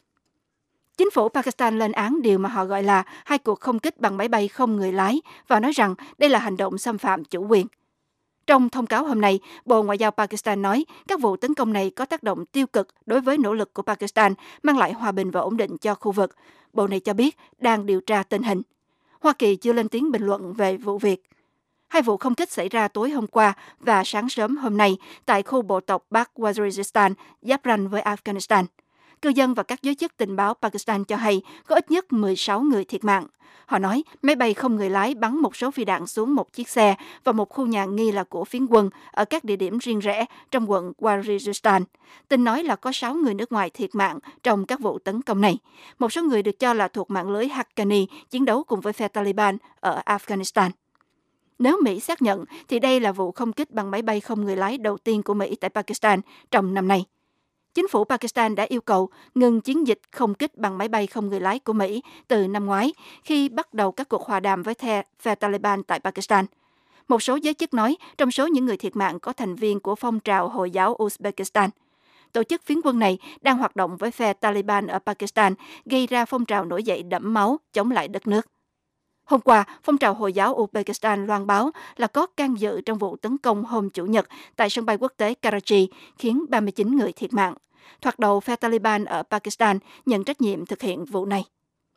Chính phủ Pakistan lên án điều mà họ gọi là hai cuộc không kích bằng máy bay không người lái và nói rằng đây là hành động xâm phạm chủ quyền. Trong thông cáo hôm nay, Bộ Ngoại giao Pakistan nói các vụ tấn công này có tác động tiêu cực đối với nỗ lực của Pakistan mang lại hòa bình và ổn định cho khu vực. Bộ này cho biết đang điều tra tình hình. Hoa Kỳ chưa lên tiếng bình luận về vụ việc. Hai vụ không kích xảy ra tối hôm qua và sáng sớm hôm nay tại khu bộ tộc Bắc Waziristan, giáp ranh với Afghanistan. Cư dân và các giới chức tình báo Pakistan cho hay có ít nhất 16 người thiệt mạng. Họ nói máy bay không người lái bắn một số phi đạn xuống một chiếc xe và một khu nhà nghi là của phiến quân ở các địa điểm riêng rẽ trong quận Waziristan. Tin nói là có 6 người nước ngoài thiệt mạng trong các vụ tấn công này. Một số người được cho là thuộc mạng lưới Haqqani chiến đấu cùng với phe Taliban ở Afghanistan. Nếu Mỹ xác nhận, thì đây là vụ không kích bằng máy bay không người lái đầu tiên của Mỹ tại Pakistan trong năm nay. Chính phủ Pakistan đã yêu cầu ngừng chiến dịch không kích bằng máy bay không người lái của Mỹ từ năm ngoái khi bắt đầu các cuộc hòa đàm với phe Taliban tại Pakistan. Một số giới chức nói trong số những người thiệt mạng có thành viên của phong trào Hồi giáo Uzbekistan. Tổ chức phiến quân này đang hoạt động với phe Taliban ở Pakistan, gây ra phong trào nổi dậy đẫm máu chống lại đất nước. Hôm qua, phong trào Hồi giáo Uzbekistan loan báo là có can dự trong vụ tấn công hôm Chủ nhật tại sân bay quốc tế Karachi, khiến 39 người thiệt mạng. Thoạt đầu, phe Taliban ở Pakistan nhận trách nhiệm thực hiện vụ này.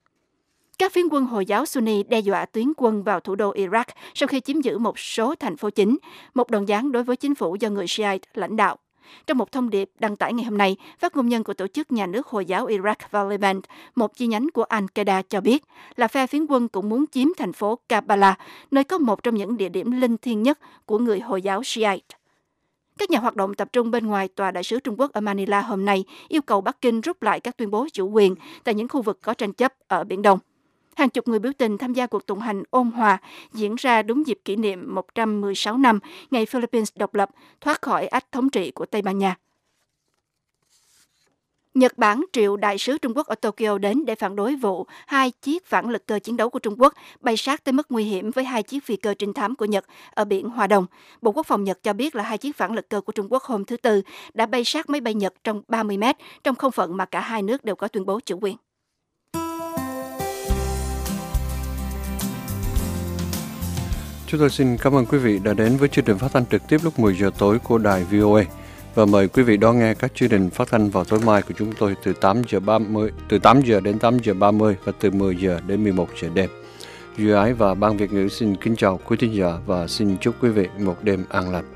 Các phiến quân Hồi giáo Sunni đe dọa tuyến quân vào thủ đô Iraq sau khi chiếm giữ một số thành phố chính, một đòn giáng đối với chính phủ do người Shiite lãnh đạo. Trong một thông điệp đăng tải ngày hôm nay, phát ngôn nhân của tổ chức nhà nước Hồi giáo Iraq và Levant, một chi nhánh của Al-Qaeda cho biết là phe phiến quân cũng muốn chiếm thành phố Karbala, nơi có một trong những địa điểm linh thiêng nhất của người Hồi giáo Shiite. Các nhà hoạt động tập trung bên ngoài tòa đại sứ Trung Quốc ở Manila hôm nay yêu cầu Bắc Kinh rút lại các tuyên bố chủ quyền tại những khu vực có tranh chấp ở Biển Đông. Hàng chục người biểu tình tham gia cuộc tuần hành ôn hòa diễn ra đúng dịp kỷ niệm 116 năm ngày Philippines độc lập thoát khỏi ách thống trị của Tây Ban Nha. Nhật Bản triệu đại sứ Trung Quốc ở Tokyo đến để phản đối vụ hai chiếc phản lực cơ chiến đấu của Trung Quốc bay sát tới mức nguy hiểm với hai chiếc phi cơ trinh thám của Nhật ở biển Hoa Đông. Bộ Quốc phòng Nhật cho biết là hai chiếc phản lực cơ của Trung Quốc hôm thứ Tư đã bay sát máy bay Nhật trong 30 mét trong không phận mà cả hai nước đều có tuyên bố chủ quyền. Chúng tôi xin cảm ơn quý vị đã đến với chương trình phát thanh trực tiếp lúc 10 giờ tối của đài VOA. Và mời quý vị đón nghe các chương trình phát thanh vào tối mai của chúng tôi từ 8 giờ đến 8 giờ 30 và từ 10 giờ đến 11 giờ đêm. Duy Ái và Ban Việt ngữ xin kính chào quý thính giả và xin chúc quý vị một đêm an lành.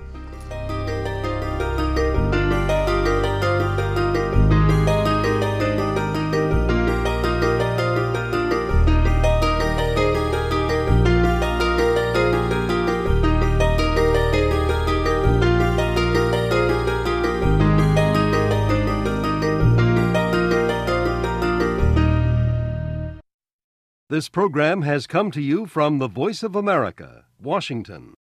This program has come to you from the Voice of America, Washington.